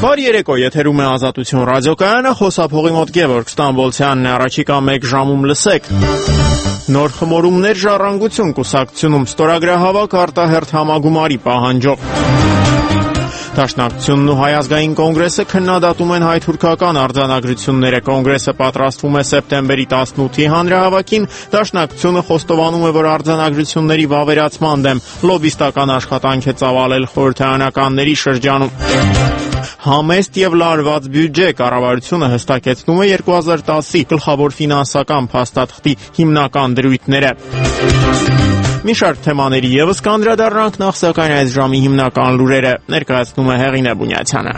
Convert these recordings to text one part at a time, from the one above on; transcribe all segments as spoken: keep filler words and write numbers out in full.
Բարի երեկո, եթերում է Ազատություն ռադիոկայանը, խոսափողի մոտ Գևորգ Ստամբոլցյանն է, առաջիկա մեկ ժամում լսեք։ Նոր խմորումներ Ժառանգություն կուսակցությունում, ստորագրահավաք արտահերթ համագումարի պահանջով։ Դաշնակցությունն ու Հայ ազգային կոնգրեսը քննադատում են հայ-թուրքական արձանագրությունները։ Կոնգրեսը պատրաստվում է սեպտեմբերի տասնութի հանրահավաքին, Դաշնակցությունը խոստովանում է, որ արձանագրությունների վավերացման դեմ լոբիստական աշխատանք է ծավալել խորհրդարանականների շրջանում։ Համեստ եւ լարված բյուջե կառավարությունը հստակեցնում է երկու հազար տասի գլխավոր ֆինանսական փաստաթղթի հիմնական դրույթները։ Մի շարք թեմաների ևս կանդրադառնանք, նախ սակայն այս ժամի հիմնական լուրերը ներկայացնում է Հեղինե Բունյացյանը։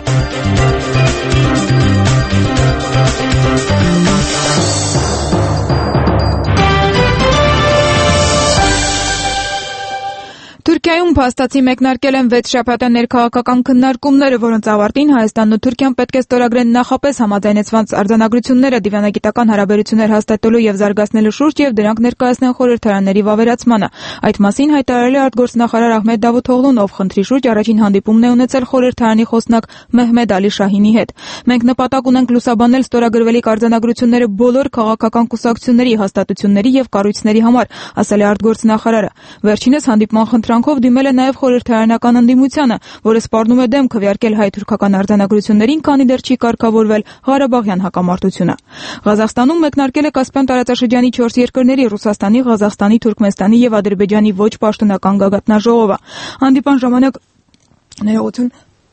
Թուրքիայում փաստացի մեկնարկել են վեց շաբաթա ներքաղաքական քննարկումները, որոնց ավարտին Հայաստանն ու Թուրքիան պետք է ստորագրեն նախապես համաձայնեցված արձանագրությունները դիվանագիտական հարաբերություններ հաստատելու եւ զարգացնելու շուրջ եւ դրանք ներկայացնեն խորհրդարանների վավերացմանը։ Այդ մասին հայտարարել է արտգործնախարար Ահմեդ Դավութօղլուն, ով խնդրի շուրջ առաջին հանդիպումն է ունեցել խորհրդարանի խոսնակ Մեհմեդ Ալի Շահինի հետ։ Մենք նպատակ ունենք լուսաբանել ստորագրվելիք արձանագրությունները բոլոր քաղաքական կուսակցությունների, հաստատությունների եւ կառույցների համար, ասել է արտգործնախարարը։ Վերջինս հանդիպման խնդրանքով դիմել է նաև խորհրդարանական ընդդիմությանը, որը սպառնում է դեմ քվեարկել հայ-թուրքական արձանագրություններին, քանի դեռ չի կարգավորվել Ղարաբաղյան հակամարտությունը։ Ղազախստանում մեկնարկել է Կասպյան տարածաշրջանի չորս երկրների՝ Ռուսաստանի, Ղազախստանի, Թուրքմենստանի եւ Ադրբեջանի ոչ պաշտոնական գագաթնաժողովը։ Հանդիպան ժամանակ ներողություն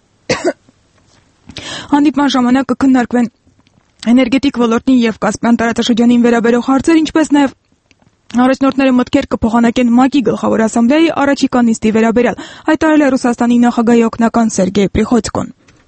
Հանդիպման ժամանակ կքննարկվեն էներգետիկ ոլորտին եւ Կասպյան տարածաշրջանին վերաբերող հարցեր, ինչպես նաեւ Առաջնորդները մտքեր կփոխանակեն ՄԱԿ-ի գլխավոր ասամբլեայի առաջիկա նիստի վերաբերյալ, հայտարարել է Ռուսաստանի նախագահի օգնական Սերգեյ Պրիխոցկոն։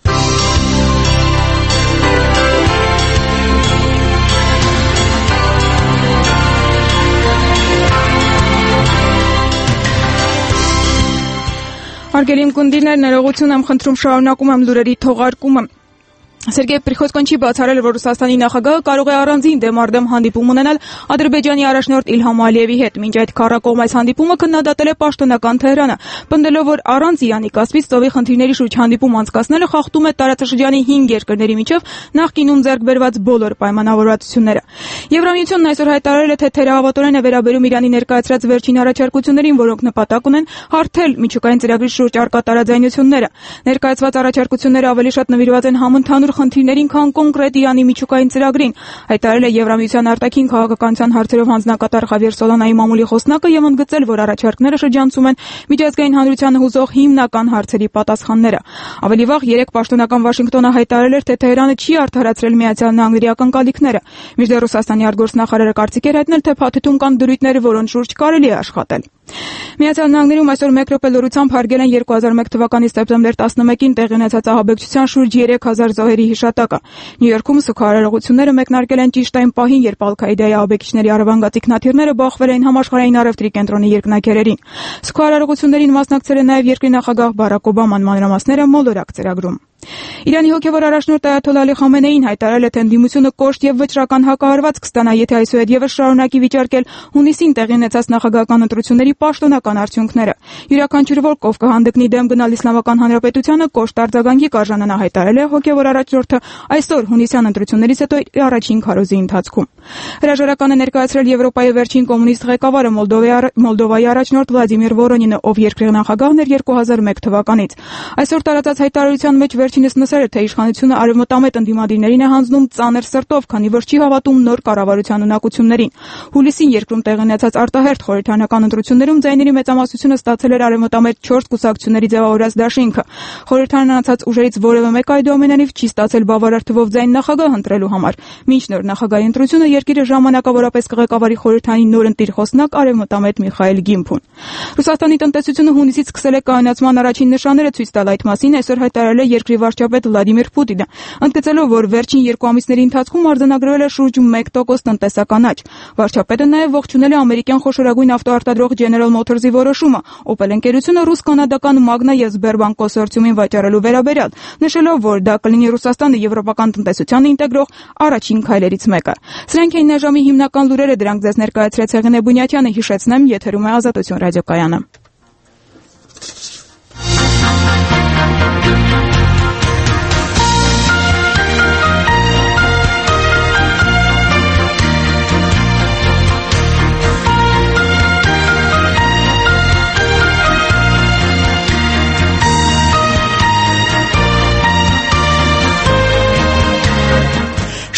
Հարգելի ունկնդիրներ, ներողություն եմ խնդրում, շարունակում եմ լուրերի թողարկումը։ Սերգեյ Պրիխոցկոն չի բացառել, որ Ռուսաստանի նախագահը կարող է առանձին դեմարդեմ հանդիպում ունենալ Ադրբեջանի առաջնորդ Իլհամ Ալիևի հետ։ Մինչ այդ քառակողմ այս հանդիպումը քննադատել է պաշտոնական Թեհրանը, պնդելով, որ առանց Իրանի կազմից ծովի խնդիրների շուրջ հանդիպում անցկացնելը խախտում է տարածաշրջանի հինգ երկրների միջև նախկինում ձեռք բերված բոլոր պայմանավորվածությունները։ Եվրամիությունն այսօր հայտարարել է, թե թերահավատորեն է վերաբերում Իրանի ներկայացրած վերջին առաջարկություններին, որոնք նպատակ ունեն հարթել միջուկային ծրագրի շուրջ առկա տարաձայնությունները։ Ներկայացված առաջարկությունները ավելի շատ նվիրված են համընդհանուր խնդիրներին, քան կոնկրետ Իրանի միջուկային ծրագրին, հայտարարել է Եվրամիության արտաքին քաղաքականության հարցերով հանձնակատար Խավիեր Սոլանայի մամուլի խոսնակը եւ ընդգծել, որ առաջարկները շրջանցում են միջազգային հանրությանը հուզող հիմնական հարցերի պատասխանները։ Ավելի վաղ երեք պաշտոնական Վաշինգտոնը հայտարարել էր, թե Թեհրանը չի արդարացրել Միացյալ Նահանգների ակնկալիքները։ Մինչդեռ Ռուսաստանի արտգործնախարարը կարծիք էր հայտնել, թե փաթեթում կան դրույթներ, որոնց շուրջ կարելի է աշխատել։ Միացյալ Նահանգներում այսօր մեկ րոպե լրությամբ հարգել են երկու հազար մեկ թվականի սեպտեմբեր տասնմեկին տեղի ունեցած ահաբեկչության շուրջ երեք հազար զոհերի հիշատակը։ Նյու Յորքում սուքահարարողությունները մեկնարկել են ճիշտ այն պահին, երբ Ալ-Քաիդայի ահաբեկիչների արևանգած ինքնաթիռները բախվել էին համաշխարհային առևտրի կենտրոնի երկնաքերերին։ Սուքահարարողություններին մասնակցել է նաև երկրի նախագահ Բարակ Օբաման, մանրամասները մոլորակ ծրագրում։ Իրանի հոգևոր առաջնորդ Այաթոլլա Ալի Խամենեին հայտարարել է, թե ընդդիմությունը կոշտ եւ վճռական հակահարված կստանա, եթե այսուհետ եւս շարունակի վիճարկել հունիսին տեղի ունեցած նախագահական ընտրությունների պաշտոնական արդյունքները։ Յուրաքանչյուր ոք, ով կհանդգնի դեմ գնալ Իսլամական Հանրապետությանը, կոշտ արձագանքի կարժանանա, հայտարարել է հոգևոր առաջնորդը այսօր հունիսյան ընտրություններից հետո առաջին քարոզի ընթացքում։ Հրաժարական է ներկայացրել Եվրոպայի վերջին կոմունիստ ղեկավարը Մոլդովայի առաջնորդ Վլադիմիր Վորոնինը, ով երկրի նախագահն էր երկու հազար մեկ թվականից։ Այսօր տարածած հայտարարության մեջ վերջինս նշել է, թե իշխանությունը արևմտամետ ընդդիմադիրներին է հանձնում ծանր սրտով, քանի որ չի հավատում նոր կառավարության ունակություններին։ Հուլիսին երկրում տեղի ունեցած արտահերթ խորհրդարանական ընտրություններում ձայների մեծամասնությունը ստացել էր արևմտամետ չորս կուսակցությունների ձևավորած դաշինքը։ Խորհրդարանն անցած ուժերից որևէ մեկը այդուամենայնիվ չի ստացել բավարար թվով ձայն նախագահ ընտրելու համար։ Մինչ նոր նախագահի ընտրությունը երկիրը ժամանակավորապես կղեկավարի խորհրդարանի նոր ընտիր խոսնակ արևմտամետ Միխայել Գիմփուն։ Ռուսաստանի տնտեսությունը հունիսից սկսել է կայունացման առաջին նշանները ցույց տալ, այդ մասին այսօր հայտարարել է երկրի վարչապետ Վլադիմիր Պուտինը, ընդգծելով, որ վերջին երկու ամիսների ընթացքում արձանագրվել է շուրջ մեկ տոկոս տնտեսական աճ։ Վարչապետը նաև ողջունել է ամերիկյան խոշորագույն ավտոարտադրող General Motors-ի որոշումը Opel ընկերությունը ռուս-կանադական Magna եւ Sberbank կոնսորցիումին վաճառելու վերաբերյալ, նշելով, որ դա կլինի Ռուսաստանը եվրոպական տնտեսությանը ինտեգրող առաջին քայլերից մեկը։ Սրանք էին այժմի հիմնական լուրերը, դրանք ձեզ ներկայացրեց Հեղինե Բունյացյանը, հիշեցնեմ, եթերում է Ազատություն ռադիոկայանը։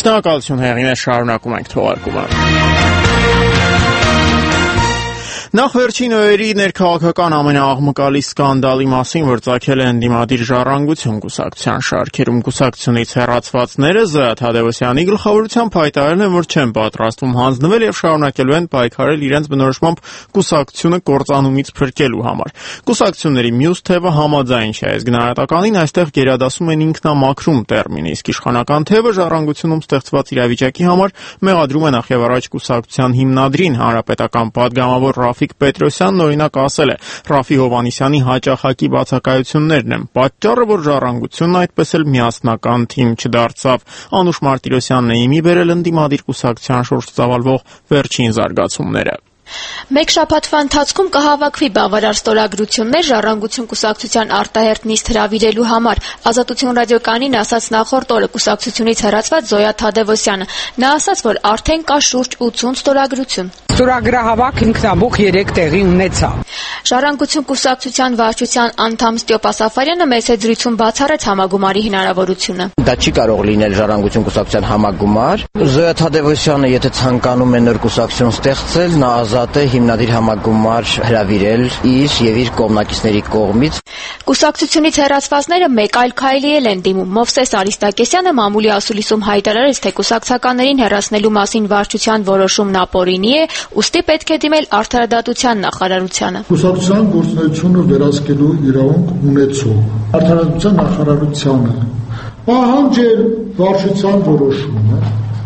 Շնորհակալություն Հեղինե, շարունակում ենք թողարկումը։ Նախ վերջին օրերի ներքաղաքական ամենաաղմկալի սկանդալի մասին, որ ծագել է ընդդիմադիր ժառանգություն կուսակցության շարքերում, կուսակցությունից հեռացվածները Զոյա Թադևոսյանի գլխավորությամբ հայտարարել են, որ չեն պատրաստվում հանձնվել եւ շարունակելու են պայքարել իրենց բնորոշմամբ կուսակցությունը կործանումից փրկելու համար։ Կուսակցությունների մյուս թևը համաձայն չէ այս գնահատականին, այստեղ գերադասում են ինքնամաքրում տերմինը, իսկ իշխանական թևը ժառանգությունում ստեղծված իրավիճակի համար մեղադրում է նախևառաջ կուսակցության հիմնադրին, հանրապետական պատգամավոր Ռաֆիկ Պետրոսյանն օրինակ ասել է. Ռաֆի Հովհաննիսյանի հաճախակի բացակայություններն են պատճառը, որ ժառանգությունն այդպես էլ միասնական թիմ չդարձավ։ Անուշ Մարտիրոսյանն է իմի բերել ընդդիմադիր կուսակցության շուրջ ծավալվող վերջին զարգացումները։ Մեկ շաբաթվա ընթացքում կհավաքվի բավարար ստորագրություններ ժառանգություն կուսակցության արտահերթ նիստ հրավիրելու համար։ Ազատություն ռադիոկայանին ասաց նախորդ օրը կուսակցությունից հեռացված Զոյա Թադևոսյանը։ Նա ասաց, որ արդեն կա շուրջ ութուն ստորագրություն։ Ստորագրահավաք ինքնաբուխ երեք տեղի ունեցավ։ Ժառանգություն կուսակցության վարչության անդամ Ստյոպա Սաֆարյանը մեծ զրույցում բացառեց համագումարի հնարավորությունը։ Դա չի կարող լինել ժառանգություն կուսակցության համագումար։ Զոյա Թադևոսյանը, եթե ցանկանում է նոր կուսակցություն ստեղծել, նա ազատ է հիմնադիր համագումար հրավիրել իր եւ իր կողմնակիցների կողմից։ Կուսակցությունից հեռացվածները մեկ այլ քայլի էլ են դիմում։ Մովսես Արիստակեսյանը մամուլի ասուլիսում հայտարարեց, թե կուսակցականներին հեռացնելու մասին վարչության որոշումն ապօրինի է, ուստի պետք է դիմել արդարադատության նախարարությանը։ Կուսակցության գործունեությունը վերահսկելու իրավունք ունեցող արդարադատության նախարարությանը պահանջել վարչության որոշումը,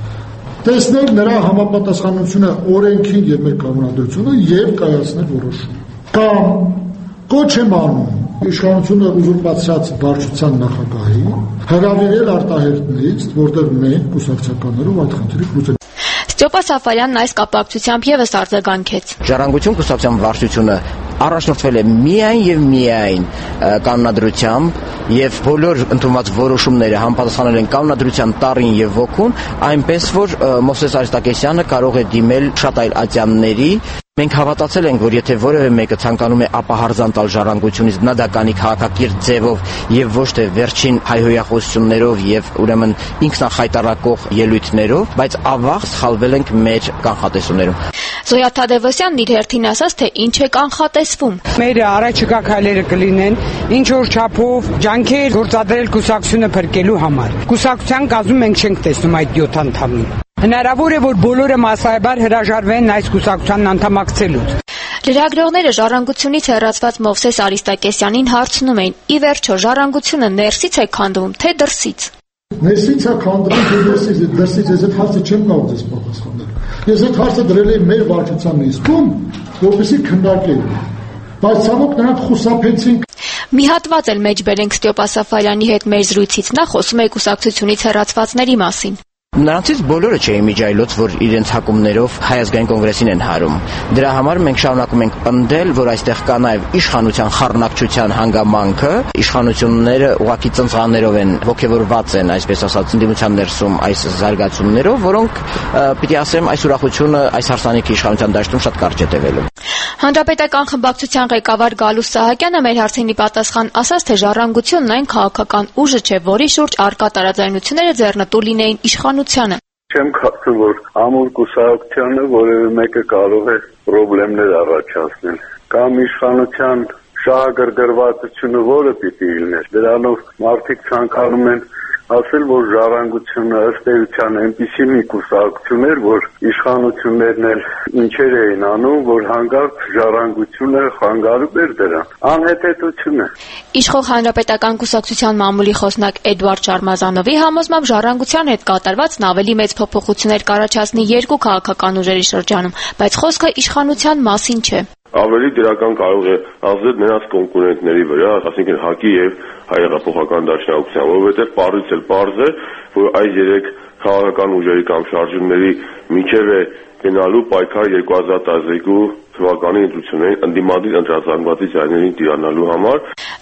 տեսնել նրա համապատասխանությունը օրենքին եւ մեր կանոնադրությունը եւ կայացնել որոշում։ Կամ կոչ եմ անում իշխանությունը ուզուրպացրած վարչության նախագահին հրավիրել արտահերթ նիստ, որտեղ մենք կուսակցականներով այդ խնդիրը լուծենք։ Ստյոպա Սաֆարյանն այս կապակցությամբ եւս արձագանքեց։ Ժառանգություն կուսակցության վարչությունը առաջնորդվել է միայն եւ միայն կանոնադրությամբ եւ բոլոր ընդունված որոշումները համապատասխանել են կանոնադրության տառին եւ ոգուն, այնպես որ Մովսես Արիստակեսյանը կարող է դիմել շատ այլ ատյանների։ Մենք հավատացել ենք, որ եթե որևէ մեկը ցանկանում է ապահարզան տալ ժառանգությունից, նա դա կանի քաղաքակիրթ ձևով եւ ոչ թե վերջին հայհոյախոսություններով եւ ուրեմն ինքնախայտարակող ելույթներով, բայց ավաղ սխալվել ենք մեր կանխատեսումներում։ Զոյա Թադևոսյանն իր հերթին ասաց, թե ինչ է կանխատեսվում։ Մեր առաջիկա քայլերը կլինեն ինչ որ չափով ջանքեր գործադրել կուսակցությունը փրկելու համար։ Կուսակցության կազմում մենք չենք տեսնում այդ յոթ անդամին։ Հնարավոր է, որ բոլորը մասսայաբար հրաժարվեն այս կուսակցությանն անդամակցելուց։ Լրագրողները ժառանգությունից հեռացված Մովսես Արիստակեսյանին հարցնում էին. ի վերջո ժառանգությունը ներսից է քանդվում, թե դրսից։ Ներսից է քանդվում, թե դրսից, դրսից ես այդ հարցը չեմ կարող ձեզ պատասխանել։ Ես այդ հարցը դրել եմ մեր վարչության նիստում, որպեսզի քննարկենք։ Բայց ցավոք նրանք խուսափեցին։ Մի հատված էլ մեջ բերենք Ստյոպա Սաֆարյանի հետ մեր զրույցից, նա խոսում է կուսակցությունից հեռացվածների մասին։ Նրանցից բոլորը չէին միջայլոց, որ իրենց հակումներով Հայ ազգային կոնգրեսին են հարում։ Դրա համար մենք շարունակում ենք պնդել, որ այստեղ կա նաև իշխանության խառնակցության հանգամանքը, իշխանությունները ուղղակի ծնծղաներով են ողջևորված են, այսպես ասած, ընդդիմության ներսում այս զարգացումներով, որոնք պիտի ասեմ, այս ուրախությունը այս հարսանիքի իշխանության դաշտում շատ կարճ է տևելու։ Հանրապետական խմբակցության ղեկավար Գալուս Սահակյանը մեր հարցինի պատասխան ասաց, թե ժառանգությունն այն քաղաքական ուժը չէ, որի շուրջ արկա տարաձայնությունները ձեռնտու լինեին իշխանությանը։ Չեմ կարծում, որ ամուր կուսակցությանը որևէ մեկը կարող է խնդիրներ առաջացնել կամ իշխանության շահագրգռվածությունը որը պիտի լիներ։ Դրանով մարդիկ ցանկանում են ասել, որ ժառանգությունը ըստ էության այնպիսի մի կուսակցություն էր, որ իշխանություններն էլ ինչեր էին անում, որ հանկարծ ժառանգությունը խանգարում էր դրան։ Անհետեցություն է։ Իշխող Հանրապետական կուսակցության մամուլի խոսնակ Էդուարդ Շարմազանովի համոզմամբ ժառանգության հետ կատարվածն ավելի մեծ փոփոխություններ կառաջացնի երկու քաղաքական ուժերի շրջանում, բայց խոսքը իշխանության մասին չէ։ Ավելի դրական կարող է ազդել նրանց կոնկուրենտների վրա, այսինքն ՀԱԿ-ի եւ Հայ-հեղափոխական դաշնակցության, որովհետեւ պարզից էլ պարզ է, որ այս երեք քաղաքական ուժերի կամ շարժումների միջև է գնալու պայքար երկու հազար տասներկու թվականի ընտրություններին ընդդիմադիր ընտրազանգվածի ձայներին տիրանալու համար։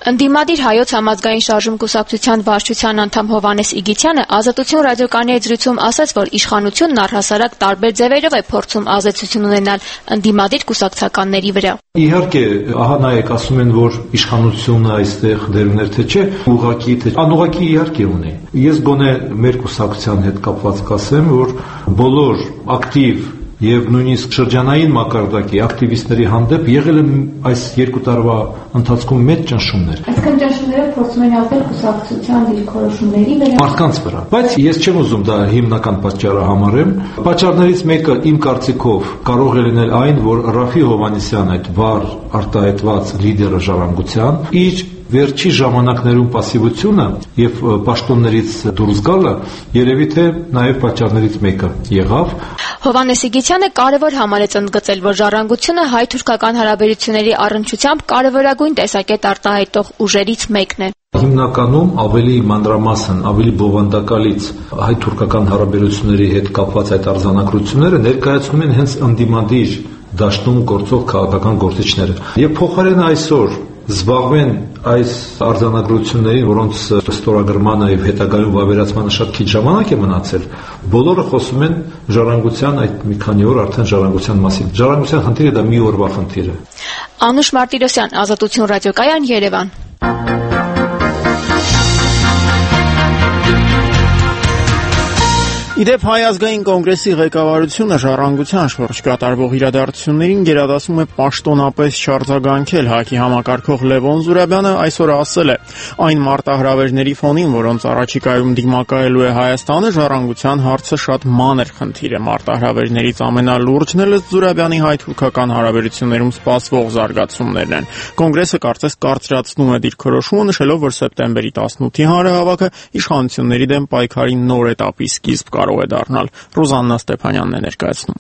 Ընդդիմադիր հայոց համազգային շարժում կուսակցության վարչության անդամ Հովհաննես Իգիթյանը Ազատություն ռադիոկայանի հետ զրույցում ասաց, որ իշխանությունն առհասարակ տարբեր ձևերով է փորձում ազդեցություն ունենալ ընդդիմադիր կուսակցականների վրա։ Իհարկե, ահա նայեք, ասում են, որ իշխանությունը այստեղ դեր ուներ, թե չէ, ուղղակի թե անուղղակի իհարկե ունի։ Ես գոնե մեր կուսակցության հետ կապված կասեմ, որ բոլոր ակտիվ եւ նույնիսկ շրջանային մակարդակի ակտիվիստների հանդեպ եղել է այս երկու տարվա ընթացքում մեծ ճնշումներ։ Այսինքն ճնշումները փորձում են ապել կուսակցության դիրքորոշումների վրա։ Մարդկանց վրա։ Բայց ես չեմ ուզում դա հիմնական պատճառը համարեմ։ Պատճառներից մեկը իմ կարծիքով կարող է լինել այն, որ Ռաֆի Հովհաննիսյան, այդ վառ արտահայտված լիդերը ժառանգության, իր վերջի ժամանակներում пассивությունը եւ պաշտոններից դուրս գալը երևի թե նաեւ պատճառներից մեկը եղավ։ Հովհաննես Իգիթյանը կարևոր համարեց ընդգծել, որ ժառանգությունը հայ-թուրքական հարաբերությունների առնչությամբ կարևորագույն տեսակետ արտահայտող ուժերից մեկն է։ Հիմնականում ավելի մանրամասն, ավելի բովանդակալից հայ-թուրքական հարաբերությունների հետ կապված այդ արձանագրությունները ներկայացնում են հենց ընդդիմադիր դաշտում գործող քաղաքական գործիչները։ Եվ փոխարենը այսօր զբաղվեն այս արձանագրություններին, որոնց ստորագրմանը եւ հետագայում վավերացմանը շատ քիչ ժամանակ է մնացել, բոլորը խոսում են ժառանգության այդ մի քանի օր արդեն ժառանգության մասին։ Ժառանգության խնդիրը դա մի օրվա խնդիր է։ Անուշ Մարտիրոսյան, Ազատություն ռադիոկայան, Երևան։ Իդեպ Հայ ազգային կոնգրեսի ղեկավարությունը ժառանգության շուրջ կատարվող իրադարձություններին գերադասում է պաշտոնապես չարձագանքել։ ՀԱԿ-ի համակարգող Լևոն Զուրաբյանը այսօր ասել է. այն մարտահրավերների ֆոնին, որոնց առաջիկայում դիմակայելու է Հայաստանը, ժառանգության հարցը շատ մանր խնդիր է։ Մարտահրավերներից ամենալուրջն էլ Զուրաբյանի հայ-թուրքական հարաբերություններում սպասվող զարգացումներն են։ Կոնգրեսը կարծես կարծրացնում է դիրքորոշումը, նշելով, որ սեպտեմբերի տասնութի հանրահավաքը իշխանությունների դեմ պայքարի նոր էտապի սկիզբ կարող է դառնալ։ Ռուզաննա Ստեփանյանն է ներկայացնում։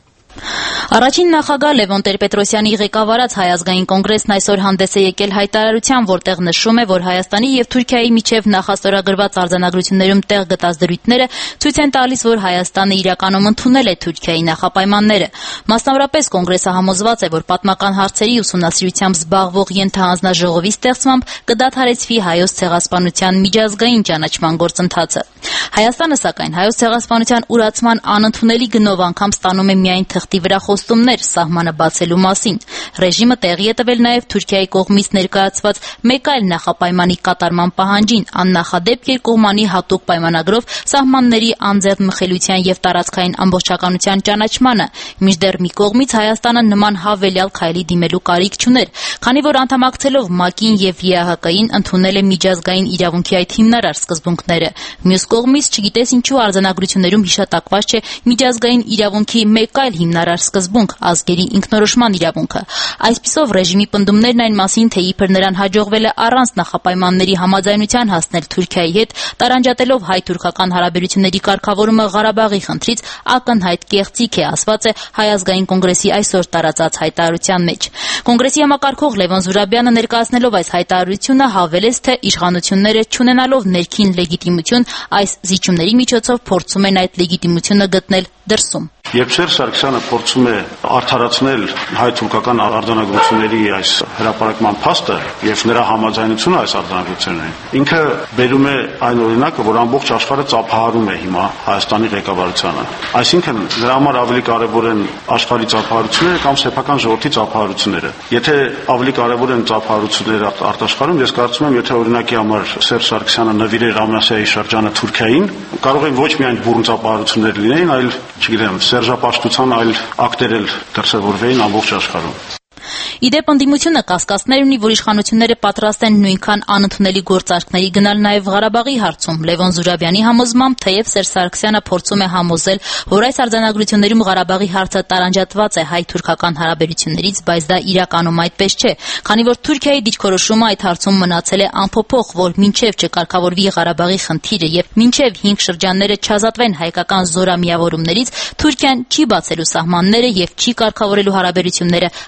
Առաջին նախագահ Լևոն Տեր-Պետրոսյանի ղեկավարած Հայ ազգային կոնգրեսն այսօր հանդես է եկել հայտարարությամբ, որտեղ նշում է, որ Հայաստանի եւ Թուրքիայի միջև նախաստորագրված արձանագրություններում տեղ գտած դրույթները ցույց են տալիս, որ Հայաստանը իրականում ընդունել է Թուրքիայի նախապայմանները։ Մասնավորապես կոնգրեսը համոզված է, որ պատմական հարցերի ուսումնասիրությամբ զբաղվող ենթահանձնաժողովի ստեղծմամբ կդադարեցվի հայոց ցեղասպանության միջազգային ճանաչման գործընթացը։ Հայաստանը, սակայն, հայոց ցեղասպանության ուրացման անընդունելի գնով անգամ ստանում է միայն թղթի վրա խոստումներ սահմանը բացելու մասին։ Ռեժիմը տեղի է տվել նաև Թուրքիայի կողմից ներկայացված մեկ այլ նախապայմանի կատարման պահանջին՝ աննախադեպ երկկողմանի հատուկ պայմանագրով սահմանների անձեռնմխելիության եւ տարածքային ամբողջականության ճանաչմանը, մինչդեռ մի կողմից Հայաստանը նման հավելյալ քայլի դիմելու կարիք չուներ, քանի որ անդամակցելով ՄԱԿ-ին եւ ԵԱՀԿ-ին ընդունել է միջազգային իրավունքի այդ հիմնարար սկզբունքները։ Մյուս կողմից, չգիտես ինչու արձանագրություններում հիշատակված չէ միջազգային իրավունքի մեկ այլ հիմնարար սկզբունք՝ ազգերի ինքնորոշման իրավունքը։ Այսպիսով ռեժիմի պնդումներն այն մասին, թե իբր նրան հաջողվել է առանց նախապայմանների համաձայնության հասնել Թուրքիայի հետ, տարանջատելով հայ-թուրքական հարաբերությունների կարգավորումը Ղարաբաղի խնդրից, ակնհայտ կեղծիք է, ասված է Հայ ազգային կոնգրեսի այսօր տարածած հայտարարության մեջ։ Կոնգրեսի համակարգող Լևոն Զուրաբյանը ներկայացնելով այս հայտարարությունը հավելեց, թե իշխանությունները չունենալով ներքին լեգիտիմություն այս զիջումների միջոցով փորձում են այդ լեգիտիմությունը գտնել դրսում։ Երբ Սերժ Սարգսյանը փորձում է արդարացնել հայ-թուրքական արձանագրությունների այս հրապարակման փաստը եւ նրա համաձայնությունը այս արձանագրություններին, ինքը բերում է այն օրինակը, որ ամբողջ աշխարհը ծափահարում է հիմա Հայաստանի ղեկավարությանը։ Այսինքն նրա համար ավելի կարեւոր են աշխարհի ծափահարությունները կամ սեփական ժողովրդի ծափահարությունները։ Եթե ավելի կարեւոր են ծափահարությունները արտաշխարհում, ես կարծում եմ, եթե օրինակի համար Սերժ Սարգսյանը նվիրեր Ամասիայի շրջանը Թուրքիային, կարող են ոչ միայն բուրըն ծափահարություններ լինեին, այլ, չգիտեմ, Սերժապաշտության այլ ակտեր էլ դրսևորվեին ամբողջ աշխարհում։ Իդեպ ընդդիմությունը կասկածներ ունի, որ իշխանությունները պատրաստ են նույնքան անընդունելի գործարքների գնալ նաև Ղարաբաղի հարցում։ Լևոն Զուրաբյանի համոզմամբ, թեև Սերժ Սարգսյանը փորձում է համոզել, որ այս արձանագրություններում Ղարաբաղի հարցը տարանջատված է հայ-թուրքական հարաբերություններից, բայց դա իրականում այդպես չէ, քանի որ Թուրքիայի դիրքորոշումը այդ հարցում մնացել է անփոփոխ, որ մինչև չկարգավորվի Ղարաբաղի խնդիրը եւ մինչև հինգ շրջանները չազատվեն հայկական զորամիավորումներից, Թուրքիան չի բացելու սահմանները եւ չի կարգավորելու հարաբերությունները Հայաստանի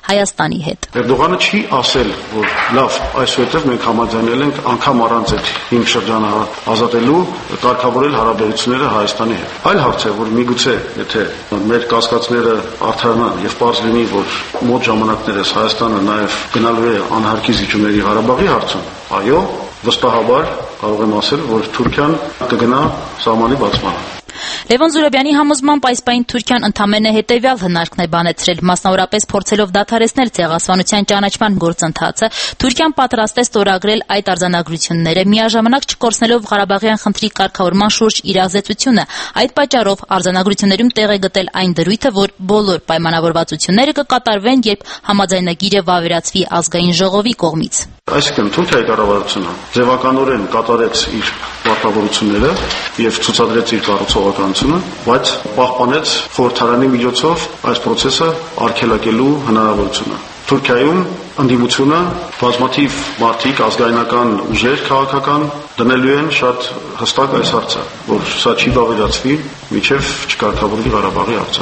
Էրդողանի հետ։ Էրդողանը չի ասել, որ լավ, այսուհետև մենք համաձայնել ենք անգամ առանց այդ հիմք շրջանը ազատելու կարգավորել հարաբերությունները Հայաստանի հետ։ Այլ հարց է, որ միգուցե եթե մեր կասկածները արդարանան եւ պարզ լինի, որ մոտ ժամանակներս Հայաստանը նաեւ գնալու է անհարկի զիջումների Ղարաբաղի հարցում, այո, վստահաբար կարող եմ ասել, որ Թուրքիան կգնա սահմանի բացմանը։ Լևոն Զուրաբյանի համոզմամբ այս պահին Թուրքիան ընդամենը հետևյալ հնարքն է բանեցրել, մասնավորապես փորձելով դադարեցնել ցեղասպանության ճանաչման գործընթացը, Թուրքիան պատրաստ է ստորագրել այդ արձանագրությունները, միաժամանակ չկորցնելով Ղարաբաղյան խնդրի կարգավորման շուրջ իր ազդեցությունը։ Այդ պատճառով արձանագրություններում տեղ է գտել այն դրույթը, որ բոլոր պայմանավորվածությունները կկատարվեն, երբ համաձայնագիրը վավերացվի ազգային ժողովի կողմից։ Այսինքն Թուրքիայի կառավարությունը ձևականորեն կատարեց իր պարտավորությունները եւ ցուցադրեց իր կառուցողականությունը, բայց պահպանեց խորհրդարանի միջոցով այս process-ը արգելակելու հնարավորությունը։ Թուրքիայում ընդդիմությունը բազմաթիվ մարդիկ, ազգայնական ուժեր, քաղաքական դնելու են շատ հստակ այս հարցը, որ սա չի վավերացվի, մինչեւ չկարգավորվի Ղարաբաղի հարցը։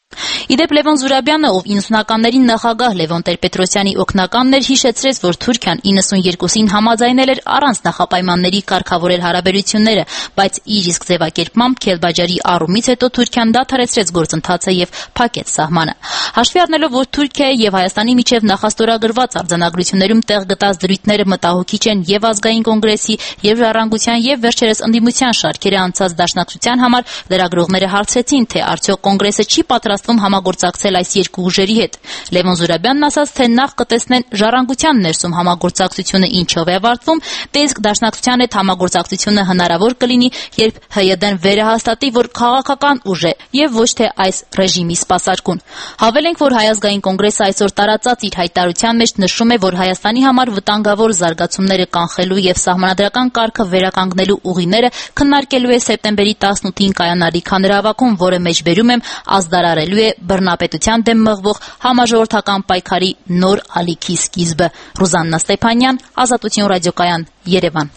Իդեպ Լևոն Զուրաբյանը, ով իննսունականների նախագահ Լևոն Տեր-Պետրոսյանի օգնականն էր, հիշեցրեց, որ Թուրքիան իննսունյերկուսին համաձայնել էր առանց նախապայմանների կարգավորել հարաբերությունները, բայց իր իսկ ձևակերպմամբ Քելբաջարի առումից հետո Թուրքիան դադարեցրեց գործընթացը եւ փակեց սահմանը։ Հաշվի առնելով, որ Թուրքիայի եւ Հայաստանի միջև նախաստորագրված արձանագրություններում տեղ գտած դրույթները մտահոգիչ են եւ ազգային կոնգրեսի, եւ ժառանգության, եւ վերջերս ընդդիմության շարքերը անցած դաշնակցության համար, լրագրողները հարցրեցին, թե արդյոք կոնգրեսը չի պատրաստվում համագործակցել այս երկու ուժերի հետ։ Լևոն Զուրաբյանն ասաց, թե նախ կտեսնեն ժառանգության ներսում համագործակցությունը ինչով է ավարտվում, դե իսկ դաշնակցության հետ համագործակցությունը հնարավոր կլինի, երբ ՀՅԴ-ն վերահաստատի, որ քաղաքական ուժ է եւ ոչ թե այս ռեժիմի սպասարկուն։ Հավելենք, որ Հայ ազգային կոնգրեսը այսօր տարածած իր հայտարարության մեջ նշում է, որ Հայաստանի համար վտանգավոր զարգացումները կանխելու եւ սահմանադրական կարգը վերականգնելու ուղիները քննարկելու է սեպտեմբերի տասնութին կայանալիք հանրահավաքում, որը մեջբերում եմ ազդարարելու է բռնապետության դեմ մղվող համաժողովրդական պայքարի նոր ալիքի սկիզբը։ Ռուզաննա Ստեփանյան, Ազատություն ռադիոկայան, Երևան։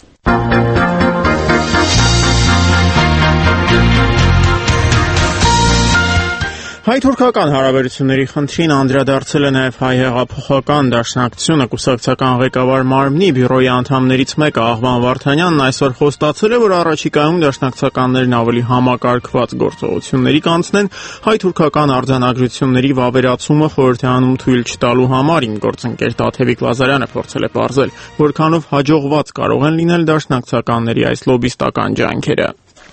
Հայ-թուրքական հարաբերությունների խնդրին անդրադարձել է նաև հայ հեղափոխական դաշնակցությունը, կուսակցական ղեկավար Մարմնի բյուրոյի անդամներից մեկը Աղվան Վարդանյանն այսօր խոստացել է, որ առաջիկայում դաշնակցականներն ավելի համակարգված գործողությունների կանցնեն հայ-թուրքական արձանագրությունների վավերացումը խորհրդանում թույլ չտալու համար։ Իմ գործընկեր Տաթևիկ Լազարյանը փորձել է պարզել, որքանով հաջողված կարող են լինել դաշնակցականների այս լոբիստական ջանքերը։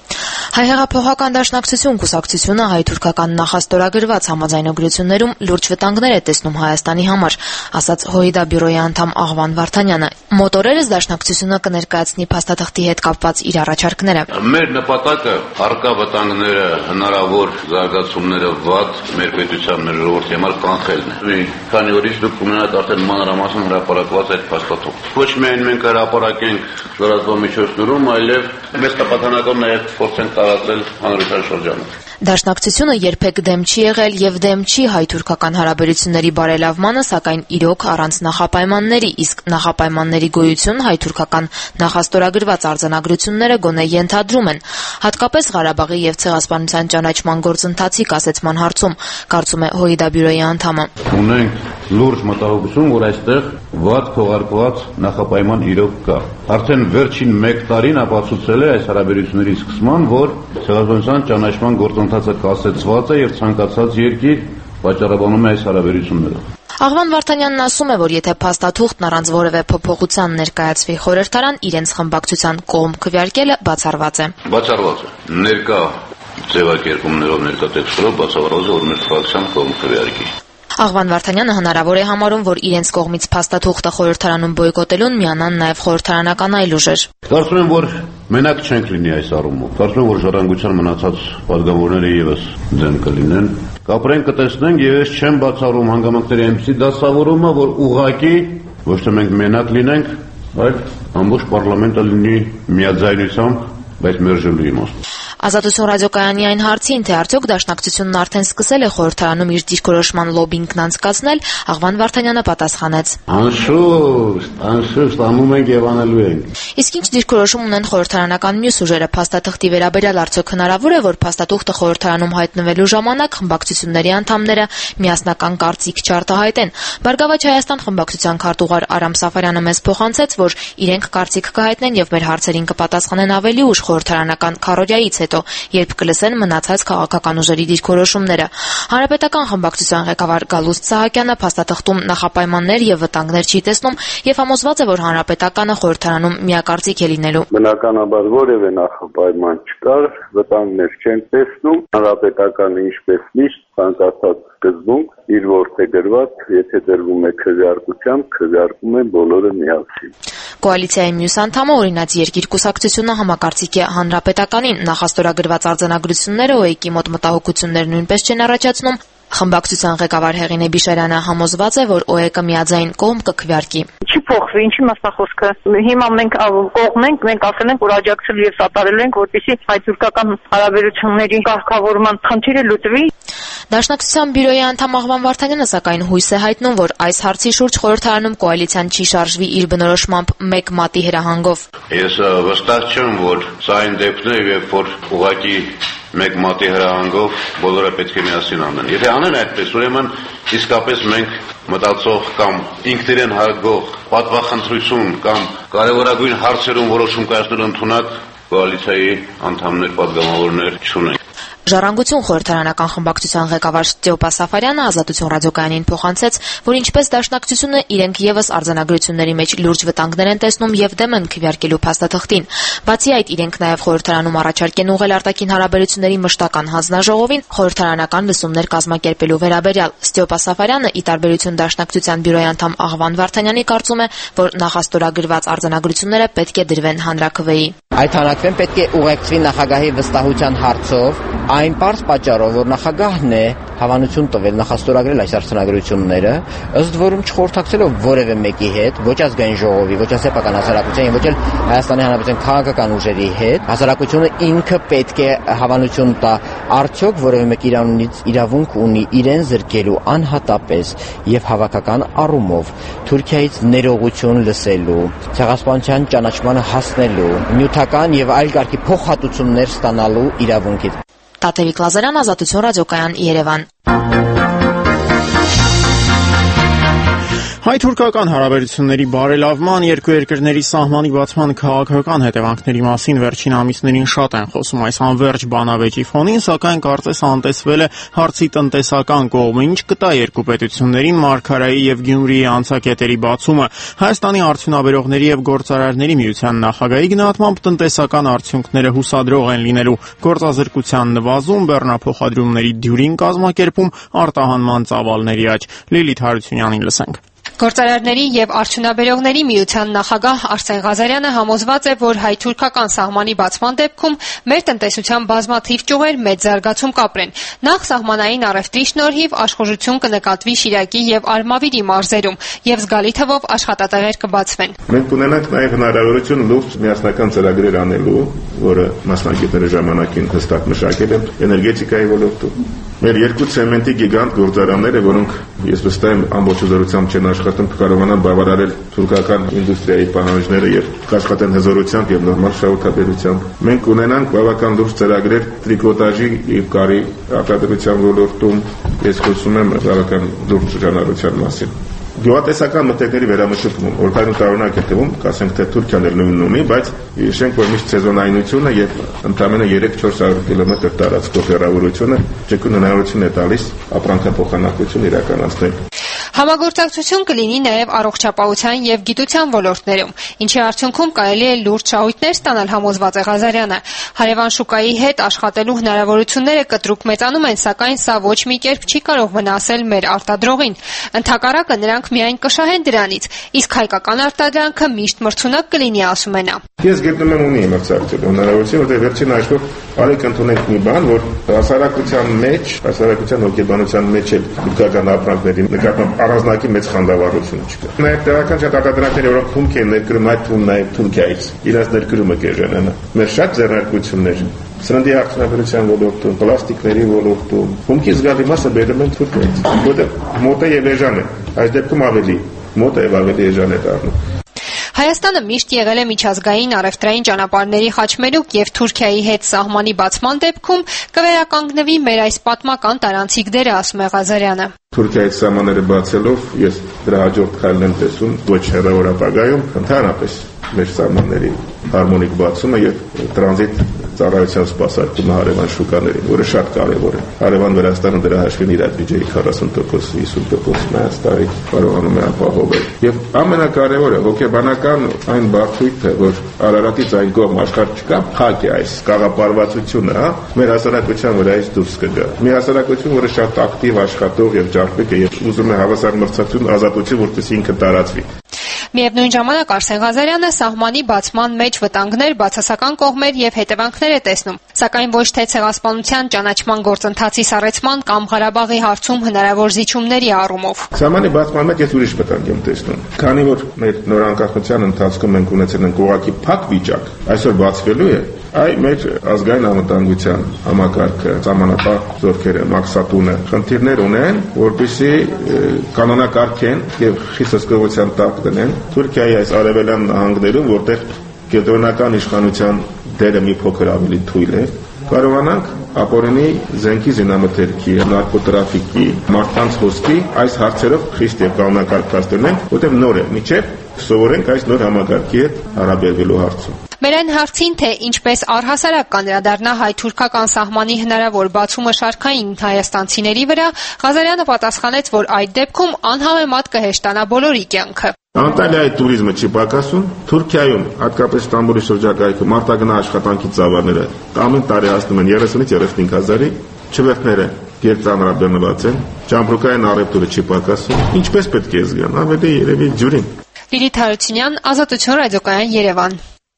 Հայ հեղափոխական դաշնակցություն կուսակցությունը հայ-թուրքական նախաստորագրված համաձայնագրություններում լուրջ վտանգներ է տեսնում Հայաստանի համար, ասաց ՀՅԴ բյուրոյի անդամ Աղվան Վարդանյանը։ Մոտորերս դաշնակցությունը կներկայացնի փաստաթղթի հետ կապված իր առաջարկները։ Մեր նպատակը առկա վտանգները, հնարավոր զարգացումները վատ մեր պետության, մեր ժողովրդի համար կանխելն է։ Մի քանի օրից դուք կունենաք արդեն մանրամասն հրապարակված այդ փաստաթուղթ։ Ոչ միայն մենք հրապարակենք լրատվամիջոցներում, այլև մեծ տպատանական նաև փորձենք տարածել հանրության շրջանում։ Դաշնակցությունը երբեք դեմ չի եղել եւ դեմ չի հայ-թուրքական հարաբերությունների բարելավմանը, սակայն իրոք առանց նախապայմանների, իսկ նախապայմանների գոյություն հայ-թուրքական նախաստորագրված արձանագրությունները գոնե ենթադրում են, հատկապես Ղարաբաղի եւ ցեղասպանության ճանաչման գործընթացի կասեցման հարցում, կարծում է ՀՅԴ բյուրոյի անդամը։ Ունենք լուրջ մտահոգություն, որ այստեղ վատ քողարկված նախապայման իրոք կա։ Արդեն վերջին մեկ տարին ապացուցել է այս հարաբերությունների սկսման, որ ցեղասպանության ճանաչման գործընթացը կասեցված է եւ ցանկացած երկիր պատճառաբանում է այս հարաբերությունները։ Աղվան Վարդանյանն ասում է, որ եթե փաստաթուղթն առանց որևէ փոփոխության ներկայացվի խորհրդարան, իրենց խմբակցության կողմ քվեարկելը բացառված է։ Բացառված է։ Ներկա ձևակերպումներով, ներկա տեքստերով բացառված է, որ մեր ֆրակցիան կողմ քվեարկի։ Աղվան Վարդանյանը հնարավոր է համարում, որ իրենց կողմից փաստաթուղթը խորհրդարանում բոյկոտելուն միանան նաև խորհրդարանական այլ ուժեր։ Կարծում եմ, որ մենակ չենք լինի այս առումով։ Կարծում եմ, որ ժառանգության մնացած պատգամավորները եւս դեմ կլինեն։ Կապրեն կտեսնենք եւ ես չեմ բացառում հանգամանքների այնպիսի դասավորումը, որ ուղղակի ոչ թե մենք մենակ լինենք, այլ ամբողջ պարլամենտը լինի միաձայնությամբ, բայց մերժելու իմաստ։ Ազատություն ռադիոկայանի այն հարցին, թե արդյոք Դաշնակցությունն արդեն սկսել է խորհրդարանում իր դիրքորոշման լոբինգն անցկացնել, Աղվան Վարդանյանը պատասխանեց. Անշուշտ, անշուշտ, անում ենք եւ անելու ենք։ Իսկ ինչ դիրքորոշում ունեն խորհրդարանական մյուս ուժերը, փաստաթղթի վերաբերյալ արդյոք հնարավոր է, որ փաստաթուղթը խորհրդարանում հայտնվելու ժամանակ խմբակցությունների անդամները միասնական կարծիք չարտահայտեն։ Բարգավաճ Հայաստան խմբակցության քարտուղար Արամ Սաֆարյանը մեզ փոխանցեց, որ իրենք կարծիք կհայտնեն եւ մեր հարցերին կպատասխանեն ավելի ուշ խորհրդարանական քարոզիայից հետո, երբ կլսեն մնացած քաղաքական ուժերի դիրքորոշումները։ Հանրապետական խմբակցության ղեկավար Գալուստ Սահակյանը փաստաթղթում նախապայմաններ եւ վտանգներ չի տեսնում եւ համոզված է, որ Հանրապետականը խորհրդարանում միակարծիք է լինելու։ Բնականաբար որևէ նախապայման չկար, վտանգներ չեն տեսնում, Հանրապետականը ինչպես միշտ ցանկացած սկզբունք իր ворթ է գրված, եթե դրվում է քվեարկությամբ, քվեարկում են բոլորը միասին։ Կոալիցիայի մյուս անդամը օրինաց երկիր կուսակցությունը համակարծիք է Հանրապետականին, նախաստորագրված արձանագրությունները ՕԵԿ-ի մոտ մտահոգություններ նույնպես չեն առաջացնում։ Խմբակցության ղեկավար Հեղինե Բիշարյանը համոզված է, որ ՕԵԿ-ը միաձայն կողմ կքվեարկի։ Չի փոխվի, ինչի մասնախոսքը։ Հիմա մենք կողմ ենք, մենք ասել ենք, որ աջակցել եւ սատարել ենք, որպեսզի հայ-թուրքական հարաբերությունների կարգավորման խնդիրը լուծվի։ Դաշնակցության բյուրոյի անդամ Աղվան Վարդանյանը սակայն հույս է հայտնում, որ այս հարցի շուրջ խորհրդարանում կոալիցիան չի շարժվի իր բնորոշմամբ մեկ մատի հրահանգով։ Ես վստահ չեմ, որ սա այն դեպքն է, երբ որ ուղղակի մեկ մատի հրահանգով բոլորը պետք է միասին անեն։ Եթե անեն այդպես, ուրեմն իսկապես մենք մտածող կամ ինքնիրեն հարգող պատվախնդրություն կամ կարևորագույն հարցերում որոշում կայացնելու ընդունակ կոալիցիայի անդամներ, պատգամավորներ չունենք։ Ժառանգություն խորհրդարանական խմբակցության ղեկավար Ստեոպա Սաֆարյանը Ազատություն ռադիոկայանին փոխանցեց, որ ինչպես Դաշնակցությունը իրենք եւս արձանագրությունների մեջ լուրջ վտանգներ են տեսնում եւ դեմ են քվեարկելու փաստաթղթին։ Բացի այդ, իրենք նաեւ խորհրդարանում առաջարկ են ուղղել արտաքին հարաբերությունների մշտական հանձնաժողովին խորհրդարանական լսումներ կազմակերպելու վերաբերյալ։ Ստեոպա Սաֆարյանը, ի տարբերություն Դաշնակցության բյուրոյի անդամ Աղվան Վարդանյանի, կարծում է, որ նախաստորագրված արձանագրությունները պետք է դրվեն հանրաքվեի։ Այդ հանրաքվեն պետք է ուղեկցվի նախագահի վստահության հարցով, այն պարզ պատճառով, որ նախագահն է հավանություն տվել նախաստորագրել այս արձանագրությունները, ըստ որում չխորհրդակցելով որևէ մեկի հետ, ոչ ազգային ժողովի, ոչ սեփական հասարակության, ոչ էլ Հայաստանի Հանրապետության քաղաքական ուժերի հետ, հասարակությունը ինքը պետք է հավանություն տա, արդյոք որևէ մեկ իրանունից իրավունք ունի իրեն զրկելու անհատապես եւ հավաքական առումով Թուրքիայից ներողություն լսելու, ցեղասպանության ճանաչմանը հասնելու, նյութական եւ այլ կարգի փոխհատուցումներ ստանալու իրավունքից։ Տատևիկ Լազարյան, Ազատություն ռադիոկայան, Երևան։ Հայ-թուրքական հարաբերությունների բարելավման, երկու երկրների սահմանի բացման քաղաքական հետևանքների մասին վերջին ամիսներին շատ են խոսում այս անվերջ բանավեճի ֆոնին, սակայն կարծես անտեսվել է հարցի տնտեսական կողմը, ինչ կտա երկու պետություններին Մարգարայի եւ Գյումրիի անցակետերի բացումը։ Հայաստանի արդյունաբերողների եւ գործարարների միության նախագահի գնահատմամբ տնտեսական արդյունքները հուսադրող են լինելու, գործազրկության նվազում, բեռնափոխադրումների դյուրին կազմակերպում, արտահանման ծավալների աճ։ Լիլիթ Հարությունյանին լսենք։ Գործարարների եւ արդյունաբերողների միության նախագահ Արսեն Ղազարյանը համոզված է, որ հայ-թուրքական սահմանի բացման դեպքում մեր տնտեսության բազմաթիվ ճյուղեր մեծ զարգացում կապրեն։ Նախ սահմանային առևտրի շնորհիվ աշխուժություն կնկատվի Շիրակի եւ Արմավիրի մարզերում եւ զգալի թվով աշխատատեղեր կբացվեն։ Մենք ունենանք նաեւ հնարավորություն լուրջ միասնական ծրագրեր անելու, որը մասնագետները ժամանակին հստակ մշակել են էներգետիկայի ոլորտում։ Մեր երկու ցեմենտի գիգանտ գործարանները, որոնք ես վստահ եմ ամբողջ զորությամբ չեն աշխատում, կարողանան բավարարել թուրքական ինդուստրիայի պահանջները եւ կաշխատեն հզորությամբ եւ նորմալ շահութաբերությամբ։ Մենք ունենանք բավական լուրջ ծրագրեր տրիկոտաժի եւ կարի արտադրության ոլորտում, ես խոսում եմ բավական լուրջ շրջանառության մասին։ Գյուղատնտեսական մթերքների վերամշակում, օրգանիկ տարօրինակ է թվում, ասենք թե Թուրքիան էլ նույնն ունի, բայց հիշենք, որ միշտ սեզոնայնությունը եւ ընդամենը երեք-չորս հարյուր կիլոմետր տարածքով հեռավորությունը ճկուն հնարավորություն է տալիս ապրանքափոխանակություն իրականացնել։ Համագործակցություն կլինի նաև առողջապահության եւ գիտության ոլորտներում, ինչի արդյունքում կարելի է լուրջ շահույթներ ստանալ, համոզված է Ղազարյանը։ Հարևան շուկայի հետ աշխատելու հնարավորությունները կտրուկ մեծանում են, սակայն սա ոչ մի կերպ չի կարող վնասել մեր արտադրողին։ Ընդհակառակը նրանք միայն կշահեն դրանից, իսկ հայկական արտադրանքը միշտ մրցունակ կլինի, ասում է նա։ Ես գտնում եմ ունի մրցակցելու հնարավորություն, որտեղ վերջին աշխով արեք ընդունենք մի բան, որ հասարակության մեջ, հասարակության հոգեբանության մեջ էլ թուրքական ապրանքների նկատմամբ առանձնակի մեծ խանդավառություն չկա։ Նաև տեղական ճարտարապետները, որոնք հումք են ներկրում այդ թվում նաև Թուրքիայից, իրաց ներկրումը կեժանանա։ Մեր շատ ձեռնարկություններ սննդի արդյունաբերության ոլորտում, պլաստիկների ոլորտում, հումքի զգալի մասը բերում են Թուրքիայից, որտեղ մոտը եւ էժան է, այս դեպքում ավելի մոտը եւ ավելի էժան է դառնում։ Հայաստանը միշտ եղել է միջազգային առևտրային ճանապարհների խաչմերուկ եւ Թուրքիայի հետ սահմանի բացման դեպքում կվերականգնվի մեր այս պատմական տարանցիկ դերը, ասում է Ղազարյանը։ Թուրքիայից սահմանները բացելով ես դրա հաջորդ քայլն եմ տեսում ոչ հեռավոր ապագայում ընդհանրապես մեր սահմանների հարմոնիկ բացումը եւ տրանզիտ ծառայության սպասարկումը հարևան շուկաներին, որը շատ կարեւոր է։ Հարևան Վրաստանը դրա հաշվին իր բյուջեի քառասուն տոկոս հիսուն տոկոս Հայաստանի կարողանում է ապահովել։ Եվ ամենակարևորը հոգեբանական այն բարդույթը, որ Արարատից այն կողմ աշխարհ չկա, փակ է այս կաղապարվածությունը, հա, մեր հասարակության վրայից դուրս կգա։ Մի հասարակություն, որը շատ ակտիվ, աշխատող եւ ջարդիկ է եւ ուզում է հավասար մրցակցություն, ազատություն, որտեղ ինքը տարածվի։ Միևնույն ժամանակ Արսեն Ղազարյանը սահմանի բացման մեջ վտանգներ, բացասական կողմեր եւ հետևանքներ է տեսնում, սակայն ոչ թե ցեղասպանության ճանաչման գործընթացի սառեցման կամ Ղարաբաղի հարցում հնարավոր զիջումների առումով։ Սահմանի բացման մեջ ես ուրիշ վտանգ եմ տեսնում, քանի որ մեր նորանկախության ընթացքում մենք ունեցել ենք ուղղակի փակ վիճակ, այսօր բացվելու է, այ մեր ազգային անվտանգության համակարգը, սահմանապահ զորքերը, մաքսատունը խնդիրներ ունեն, որպեսզի կանոնակարգեն եւ խիստ հսկողության տակ դնեն Թուրքիայի այս արևելյան նահանգներում, որտեղ կենտրոնական իշխանության դերը մի փոքր ավելի թույլ է, կարողանանք ապօրինի զենքի զինամթերքի, նարկոտրաֆիկի, մարդկանց հոսքի այս հարցերով խիստ եւ կանոնակարգ դնեն, որտեղ նոր է, միջև սովորենք այս նոր համակարգի հետ հարաբերվելու հարցում։ Մեր այն հարցին, թե ինչպես առհասարակ կանդրադառնա հայ-թուրքական սահմանի հնարավոր բացումը շարքային հայաստանցիների վրա, Ղազարյանը պատասխանեց, որ այդ դեպքում անհամեմատ կհեշտանա բոլորի կյանքը։ Անտալիայի туриզմը չի պակասում, Թուրքիայում, հատկապես Ստամբուլի շրջակայքում արտագնա աշխատանքի ծավալները ամեն տարի հասնում են երեսունից երեսունհինգ հազարի, չվերթները գերծանրաբեռնված են, ճամպրուկային առևտուրը չի պակասում, ինչպես պետք է զգան, ավելի երևի ջուրին։ Լիլիթ Հարությունյան, Ազատություն ռադիոկայան, Երևան։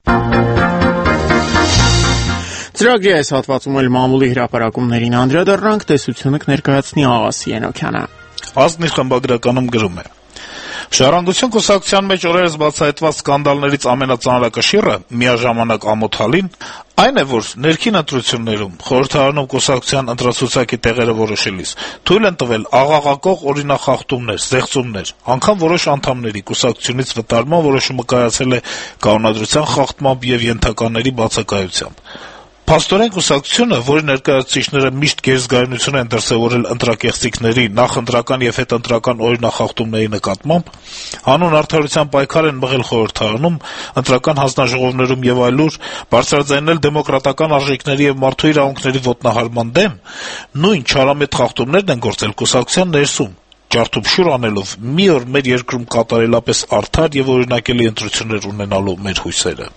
Ծրագրի այս հատվածում էլ մամուլի հրապարակումներին անդրադառնանք, տեսությունը կներկայացնի Աղասի Ենոքյանը։ Ազգն իր խմբագրականում գրում է. Ժառանգություն կուսակցության մեջ օրերս բացահայտված սկանդալներից ամենածանրակշիռը միաժամանակ ամոթալին այն է, որ ներքին ընտրություններում խորհրդարանում կուսակցության ընտրացուցակի տեղերը որոշելիս թույլ են տվել աղաղակող օրինախախտումներ, զեղծումներ, անգամ որոշ անդամների կուսակցությունից վտարման որոշումը կայացել է կանոնադրության խախտմամբ եւ ենթականների բացակայությամբ։ Փաստորեն կուսակցությունը, որի ներկայացուցիչները միշտ գերզգայունություն են դրսևորել ընտրակեղծիքների, նախընտրական եւ հետընտրական օրինախախտումների նկատմամբ, հանուն արդարության պայքար են մղել խորհրդարանում, ընտրական հանձնաժողովներում եւ այլուր, բարձրաձայնել դեմոկրատական արժեքների եւ մարդու իրավունքների ոտնահարման դեմ, նույն չարամետ խախտումներն են գործել կուսակցության ներսում, ջարդուփշուր անելով մի օր մեր երկրում կատարելապես արդար եւ օրինակելի ընտրություններ ունենալու մեր հույսերը։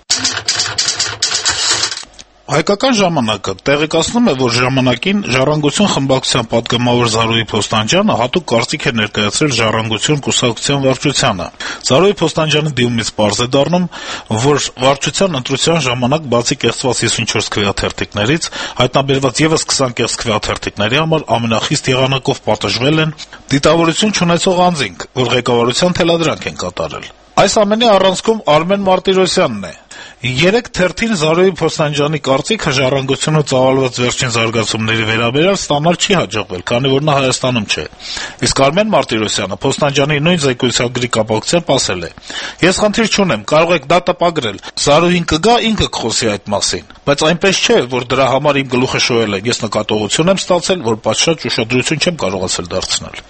Հայկական ժամանակը տեղեկացնում է, որ ժամանակին Ժառանգություն խմբակցության պատգամավոր Զարուհի Փոստանջյանը հատուկ կարծիք է ներկայացրել Ժառանգություն կուսակցության վարչությանը։ Զարուհի Փոստանջյանի դիմումից պարզ է դառնում, որ վարչության ընտրության ժամանակ բացի կեղծված հիսունչորս քվեաթերթիկներից հայտնաբերված եւս քսան կեղծ քվեաթերթիկների համար ամենախիստ եղանակով պատժվել են դիտավորություն չունեցող անձինք, որ ղեկավարության թելադրանք են կատարել։ Այս ամենի առանցքում Արմեն Մարտիրոսյանն է։ Երեք թերթին Զարուհի Փոստանջյանի կարծիքը Ժառանգությունը ծավալված վերջին զարգացումների վերաբերյալ ստանալ չի հաջողվել, քանի որ նա Հայաստանում չէ։ Իսկ Արմեն Մարտիրոսյանը Փոստանջյանի նույն զեկույցագրի կապակցությամբ ասել է. «Ես խնդիր չունեմ, կարող եք դա տպագրել։ Զարուհին կգա, ինքը կխոսի այդ մասին, բայց այնպես չէ, որ դրա համար իմ գլուխը շոյել են։ Ես նկատողություն եմ ստացել, որ պատշաճ ուշադրություն չեմ կարողացել դարձնել»։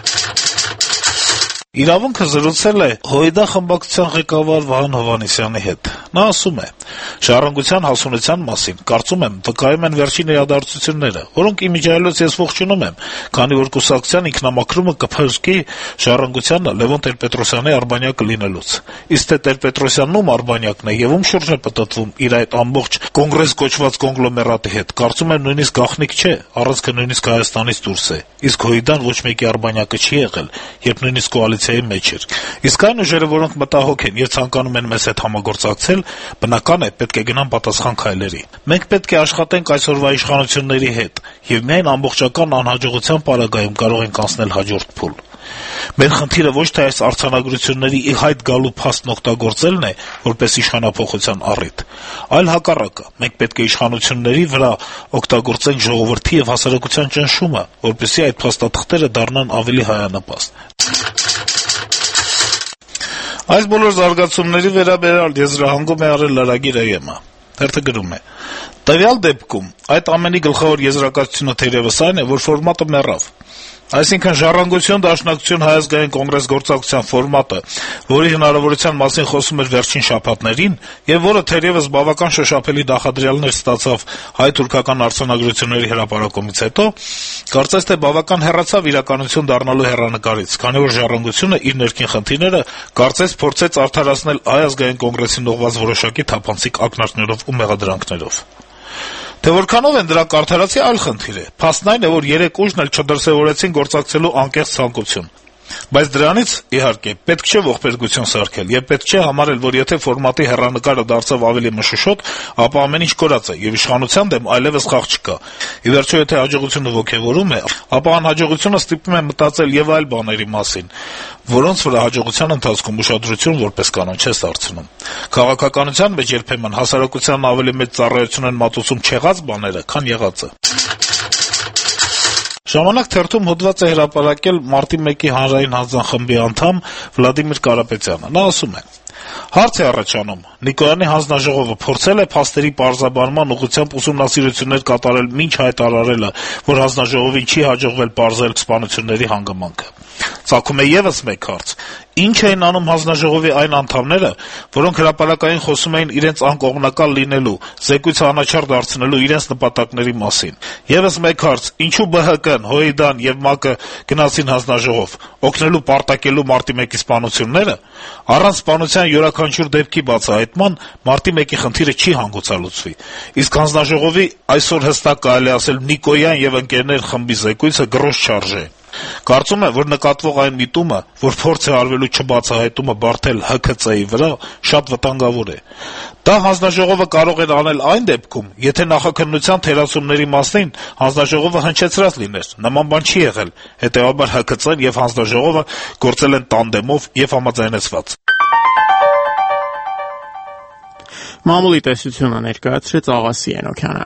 Իրավունքը զրուցել է ՀՅԴ խմբակցության ղեկավար Վահան Հովհաննիսյանի հետ։ Նա ասում է. «Ժառանգության հասունության մասին, կարծում եմ, վկայում են վերջին իրադարձությունները, որոնք իմիջիայլոց ես ողջունում եմ, քանի որ կուսակցության ինքնամաքրումը կփրկի Ժառանգությանը Լևոն Տեր-Պետրոսյանի արբանյակը լինելուց։ Իսկ թե Տեր-Պետրոսյանն ում արբանյակն է եւ ում շուրջ է պտտվում իր այդ ամբողջ կոնգրես կոչված կոնգլոմերատի հետ, կարծում եմ նույնիսկ գաղտնիք չէ, առանցքը նույնիսկ Հայաստանից դուրս է։ Իսկ ՀՅԴ-ն ոչ մեկի արբանյակը չի եղել, երբ նույնիսկ կոալիցիայի մեջ էր։ Իսկ այն ուժերը, որոնք մտահոգ են եւ ցանկանում են մեզ հետ համագործակցել, բնական է, պետք է գնան պատասխան քայլերի։ Մենք պետք է աշխատենք այսօրվա իշխանությունների հետ եւ միայն ամբողջական անհաջողության պարագայում կարող ենք անցնել հաջորդ փուլ»։ Մեր խնդիրը ոչ թե այս արձանագրությունների ի հայտ գալու փաստն օգտագործելն է, որպես իշխանափոխության առիթ, այլ հակառակը։ Մենք պետք է իշխանությունների վրա օգտագործենք ժողովրդի եւ հասարակության ճնշումը, որպեսզի այդ փաստաթղթերը դառնան ավելի հայանպաստ։ Այս բոլոր զարգացումների վերաբերյալ եզրահանգում է արել լրագիր ԵՄ-ը։ Թերթը գրում է. «Տվյալ դեպքում այդ ամենի գլխավոր եզրակացությունը թերևս այն է, որ ֆորմատը մեռավ։ Այսինքն «Ժառանգություն, Դաշնակցություն, Հայ ազգային կոնգրես» գործակցության ֆորմատը, որի հնարավորության մասին խոսում էր վերջին շաբաթներին, եւ որը թերեւս բավական շոշափելի նախադրյալներ ստացավ հայ-թուրքական արձանագրությունների հրապարակումից հետո, կարծես թե բավական հեռացավ իրականություն դառնալու հեռանկարից, քանի որ «Ժառանգությունը» իր ներքին խնդիրները կարծես փորձեց արդարացնել Հայ ազգային կոնգրեսին ուղղված որոշակի թափանցիկ ակնարկներով ու մեղադրանքներով։ Թե որքանով են դրանք արդարացի, այլ խնդիր է։ Փաստն այն է, որ երեք ուժն էլ չդրսեւորեցին գործակցելու անկեղծ ցանկություն։ Բայց դրանից, իհարկե, պետք չէ ողբերգություն սարքել, եւ պետք չէ համարել, որ եթե ֆորմատի հեռանկարը դարձավ ավելի մշուշոտ, ապա ամեն ինչ կորած է, եւ իշխանության դեմ այլեւս խաղ չկա։ Ի վերջո, եթե հաջողությունը ոգեւորում է, ապա անհաջողությունը ստիպում է մտածել եւ այլ բաների մասին, որոնց վրա հաջողության ընթացքում ուշադրություն որպես կանոն չես դարձնում։ Քաղաքականության մեջ երբեմն հասարակությանն ավելի մեծ ծառայություն են մատուցում չեղած բաները, քան եղածը»։ «Ժամանակ» թերթում հոդված է հրապարակել մարտի մեկի հանրային հանձնախմբի անդամ Վլադիմիր Կարապետյանը։ Նա ասում է. «Հարց է առաջանում. Նիկոյանի հանձնաժողովը փորձել է փաստերի պարզաբանման ուղղությամբ ուսումնասիրություններ կատարել մինչ հայտարարելը, որ հանձնաժողովին չի հաջողվել պարզել սպանությունների հանգամանքը։ Ծագում է եւս մեկ հարց. ինչ էին անում հանձնաժողովի այն անդամները, որոնք հրապարակային խոսում էին իրենց անկողմնակալ լինելու, զեկույցը անաչառ դարձնելու իրենց նպատակների մասին։ Եվս մեկ հարց. ինչու ԲՀԿ-ն, ՀՅԴ-ն եւ ՄԱԿ-ը գնացին հանձնաժողով, օգնելու պարտակելու մարտի մեկի սպանությունները։ Առանց սպանության յուրաքանչյուր դեպքի բացահայտման մարտի մեկի խնդիրը չի հանգուցալուծվի։ Իսկ հանձնաժողովի այսօր հստակ կարելի ասել Նիկոյան եւ ընկերներ խմբի զեկույցը գրոշ չարժե։ Կարծում եմ, որ նկատվող այն միտումը, որ փորձ է արվելու չբացահայտումը բարթել Հ K C-ի վրա, շատ վտանգավոր է։ Դա հանձնաժողովը կարող էր անել այն դեպքում, եթե նախաքննության թերացումների մասին հանձնաժողովը հնչեցրած լիներ։ Նման բան չի եղել, հետեւաբար Հ K C-ն եւ հանձնաժողովը գործել են տանդեմով եւ համաձայնեցված»։ Մամուլի տեսությունը ներկայացրեց Աղասի Էնոքյանը։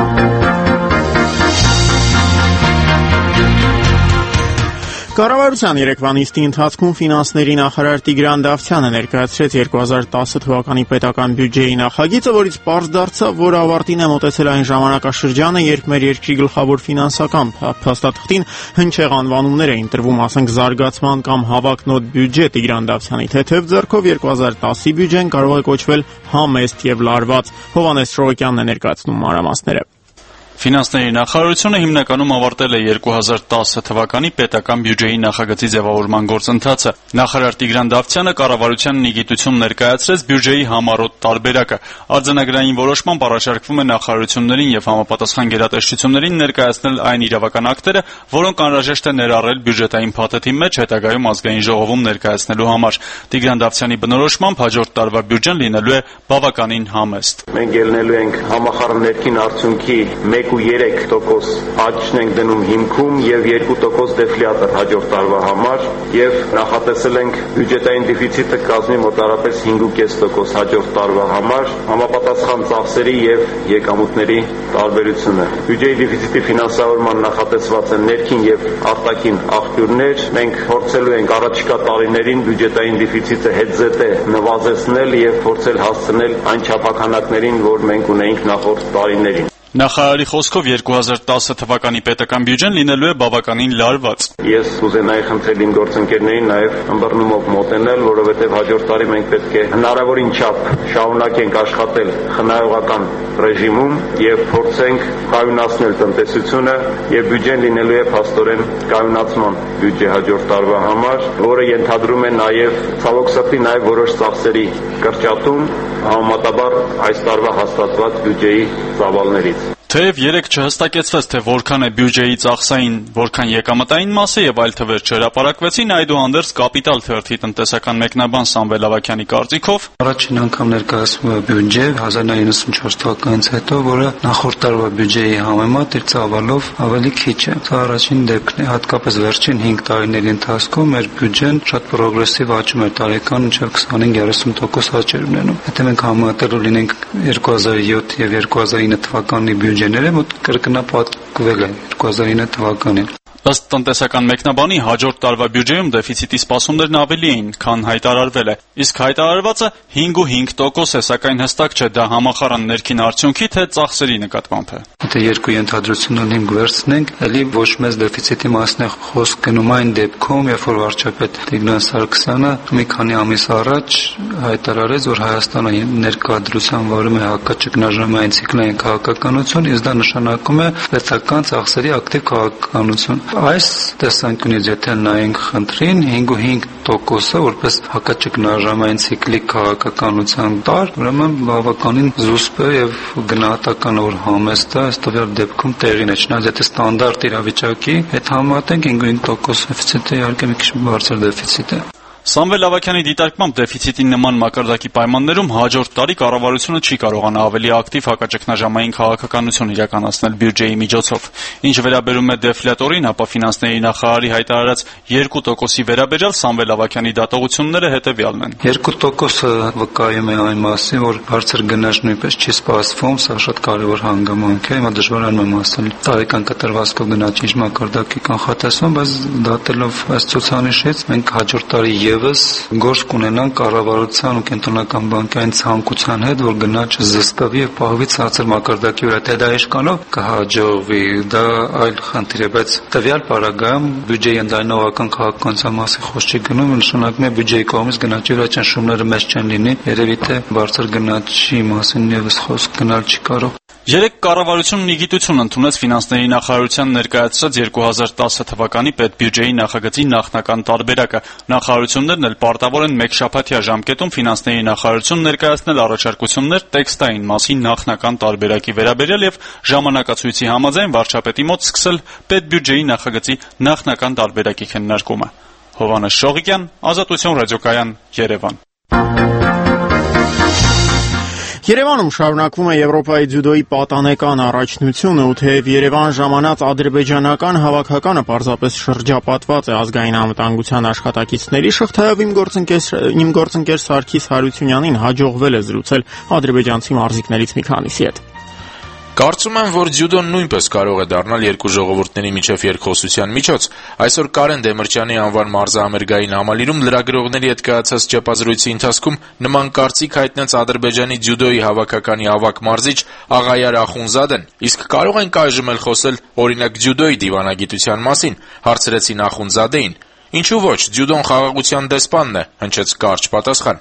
Կառավարության երեկվա նիստի ընթացքում ֆինանսների նախարար Տիգրան Դավթյանը ներկայացրեց երկու հազար տասը թվականի պետական բյուջեի նախագիծը, որից պարզ դարձավ, որ ավարտին է մոտեցել այն ժամանակաշրջանը, երբ մեր երկրի գլխավոր ֆինանսական փաստաթղթին հնչեղ անվանումներ էին տրվում, ասենք զարգացման կամ հավակնոտ բյուջե։ Տիգրան Դավթյանի թեթև ձեռքով երկու հազար տասի բյուջեն կարող է կոչվել համեստ եւ լարված։ Հովհաննես Շռոկյանն է ներկայացնում մանրամասները։ Ֆինանսների նախարարությունը հիմնականում ավարտել է երկու հազար տասը թվականի պետական բյուջեի նախագծի ձևավորման գործընթացը։ Նախարար Տիգրան Դավթյանը կառավարության նիգիտություն ներկայացրեց բյուջեի համառոտ տարբերակը։ Արձանագրային որոշմամբ առաջարկվում է նախարարություններին եւ համապատասխան գերատեսչություններին ներկայացնել այն իրավական ակտերը, որոնք անհրաժեշտ է ներառել բյուջետային փաթեթի մեջ հետագայում ազգային ժողովում ներկայացնելու համար։ Տիգրան Դավթյանի բնորոշմամբ հաջորդ տարվա բյուջեն լինելու է բավականին համեստ։ Մենք ելնելու ենք համախառն ներքին արդյունքի մեկ ու երեք տոկոս աճն ենք դնում հիմքում եւ երկու տոկոս դեֆլյատոր հաջորդ տարվա համար եւ նախատեսել ենք բյուջետային դեֆիցիտը կազմի մոտարապես հինգ ու կես տոկոս հաջորդ տարվա համար, համապատասխան ծախսերի եւ եկամուտների տարբերությունը։ Բյուջեի դեֆիցիտի ֆինանսավորման նախատեսված են ներքին եւ արտաքին աղբյուրներ։ Մենք փորձելու ենք առաջիկա տարիներին բյուջետային դեֆիցիտը հետզհետե նվազեցնել եւ փորձել հասցնել այն չափականակներին, որ մենք ունեինք նախորդ տարիներին։ Նախարարի խոսքով երկու հազար տասը թվականի պետական բյուջեն լինելու է բավականին լարված։ Ես կուզենայի խնդրել իմ գործընկերներին նաև ըմբռնումով մոտենել, որովհետև հաջորդ տարի մենք պետք է հնարավորին չափ շարունակենք աշխատել խնայողական ռեժիմում եւ փորձենք կայունացնել տնտեսությունը եւ բյուջեն լինելու է փաստորեն կայունացման բյուջե հաջորդ տարվա համար, որը ենթադրում է նաև ցավոք սրտի նաև որոշ ծախսերի կրճատում համեմատաբար այս տարվա հաստատված բյուջեի ծավալներից։ Թեև երեք չհստակեցվեց, թե որքան է բյուջեի ծախսային, որքան եկամտային մասը եւ այլ թվեր չհրապարակվեցին, այդուհանդերձ Կապիտալ թերթի տնտեսական մեկնաբան Սամվել Ավագյանի կարծիքով առաջին անգամ ներկայացվում է բյուջե հազար նույնսուն չորս թվականից հետո, որը նախորդ տարվա բյուջեի համեմատ իր ծավալով ավելի քիչ է։ Սա առաջին դեպքն է, հատկապես վերջին հինգ տարիների ընթացքում մեր բյուջեն շատ պրոգրեսիվ աճում է, տարեկան մինչև քսանհինգ երեսուն տոկոս աճ էր ունենում։ Եթե մենք համեմատելու լինենք երկու հազար յոթ եւ երկու հազար ինը թվականի բյուջեները, մոտ կրկնապատկվել է երկու հազար ինը թվականին։ Ըստ տնտեսական մեկնաբանի հաջորդ տարվա բյուջեում դեֆիցիտի սպասումներն ավելի էին, քան հայտարարվել է, իսկ հայտարարվածը հինգ ու հինգ տոկոս է, սակայն հստակ չէ դա համախառն ներքին արդյունքի թե ծախսերի նկատմամբ է։ Եթե երկու ենթադրությունն հիմք վերցնենք, ելի ոչ մեծ դեֆիցիտի մասն է խոսք գնում այն դեպքում, երբ որ վարչապետ Տիգրան Սարգսյանը մի քանի ամիս առաջ հայտարարեց, որ Հայաստանը ներկայադրության վարում է հակաճգնաժամային ցիկլային քաղաքականություն, իսկ դա նշանակում է պետական ծախսերի ակտիվ քաղաքականություն։ Այս տեսանկյունից եթե նայենք խնդրին, հինգ ու հինգ տոկոսը որպես հակաճգնաժամային ցիկլիկ քաղաքականության տար, ուրեմն բավականին զուսպ է եւ գնահատական որ համեստ է, ըստ տվյալ դեպքում տեղին է, չնայած եթե ստանդարտ իրավիճակի հետ համատենք հինգ ու հինգ տոկոս դեֆիցիտը իհարկե մի քիչ բարձր դեֆիցիտ է։ Սամվել Ավագյանի դիտարկմամբ դեֆիցիտի նման մակարդակի պայմաններում հաջորդ տարի կառավարությունը չի կարողանա ավելի ակտիվ հակաճգնաժամային քաղաքականություն իրականացնել բյուջեի միջոցով։ Ինչ վերաբերում է դեֆլյատորին, ապա ֆինանսների նախարարի հայտարարած երկու տոկոսի վերաբերյալ Սամվել Ավագյանի դատողությունները հետևյալն են։ երկու տոկոսը վկայում է այն մասին, որ բարձր գնաճ նույնպես չի սպասվում, սա շատ կարևոր հանգամանք է, հիմա դժվարանում եմ ասել տարեկան կտրվածքով գնաճի ինչ մակարդակի կանխատեսում, բայց դատելով այս ցուցանիշից մենք հաջորդ տարի Եվս գործ կունենան կառավարության ու կենտրոնական բանկային ցանկության հետ, որ գնաճը զսպվի եւ պահվի ցածր մակարդակի վրա, թե դա իշխանով կհաջողվի, դա այլ խնդիր է, բայց տվյալ պարագայում բյուջեի ընդայնողական քաղաքականության մասին խոսք չի գնում, նշանակում է բյուջեի կողմից գնաճի վրա ճնշումները մեծ չեն լինի, երևի թե բարձր գնաճի մասին եւս խոսք գնալ չի կարող։ Երեք կառավարությունն ի գիտություն ընդունեց ֆինանսների նախարարության ներկայացրած երկու հազար տասը թվականի պետբյուջեի նախագծի նախնական տարբերակը։ Նախարարություններն էլ պարտավոր են մեկ շաբաթյա ժամկետում ֆինանսների նախարարություն ներկայացնել առաջարկություններ տեքստային մասի նախնական տարբերակի վերաբերյալ եւ ժամանակացույցի համաձայն վարչապետի մոտ սկսել պետբյուջեի նախագծի նախնական տարբերակի քննարկումը։ Հովհաննես Շողիկյան, Ազատություն ռադիոկայան, Երևան։ Երևանում շարունակվում է Եվրոպայի ձյուդոյի պատանեկան առաջնությունը, ու թեև Երևան ժամանած ադրբեջանական հավաքականը պարզապես շրջապատված է ազգային անվտանգության աշխատակիցների, շղթայով իմ գործընկեր, իմ գործընկեր Սարգիս Հարությունյանին հաջողվել է զրուցել ադրբեջանցի մարզիկներից մի քանիսի հետ։ Կարծում եմ, որ ձյուդոն նույնպես կարող է դառնալ երկու ժողովուրդների միջև երկխոսության միջոց։ Այսօր Կարեն Դեմիրճյանի անվան մարզահամերգային համալիրում լրագրողների հետ կայացած ճեպազրույցի ընթացքում նման կարծիք հայտնեց Ադրբեջանի ձյուդոյի հավաքականի ավագ մարզիչ Աղայար Ախունզադեն։ Իսկ կարող ենք այժմ էլ խոսել օրինակ ձյուդոյի դիվանագիտության մասին, հարցրեցին Ախունզադեին։ Ինչու ոչ, ձյուդոն խաղաղության դեսպանն է, հնչեց կարճ պատասխան։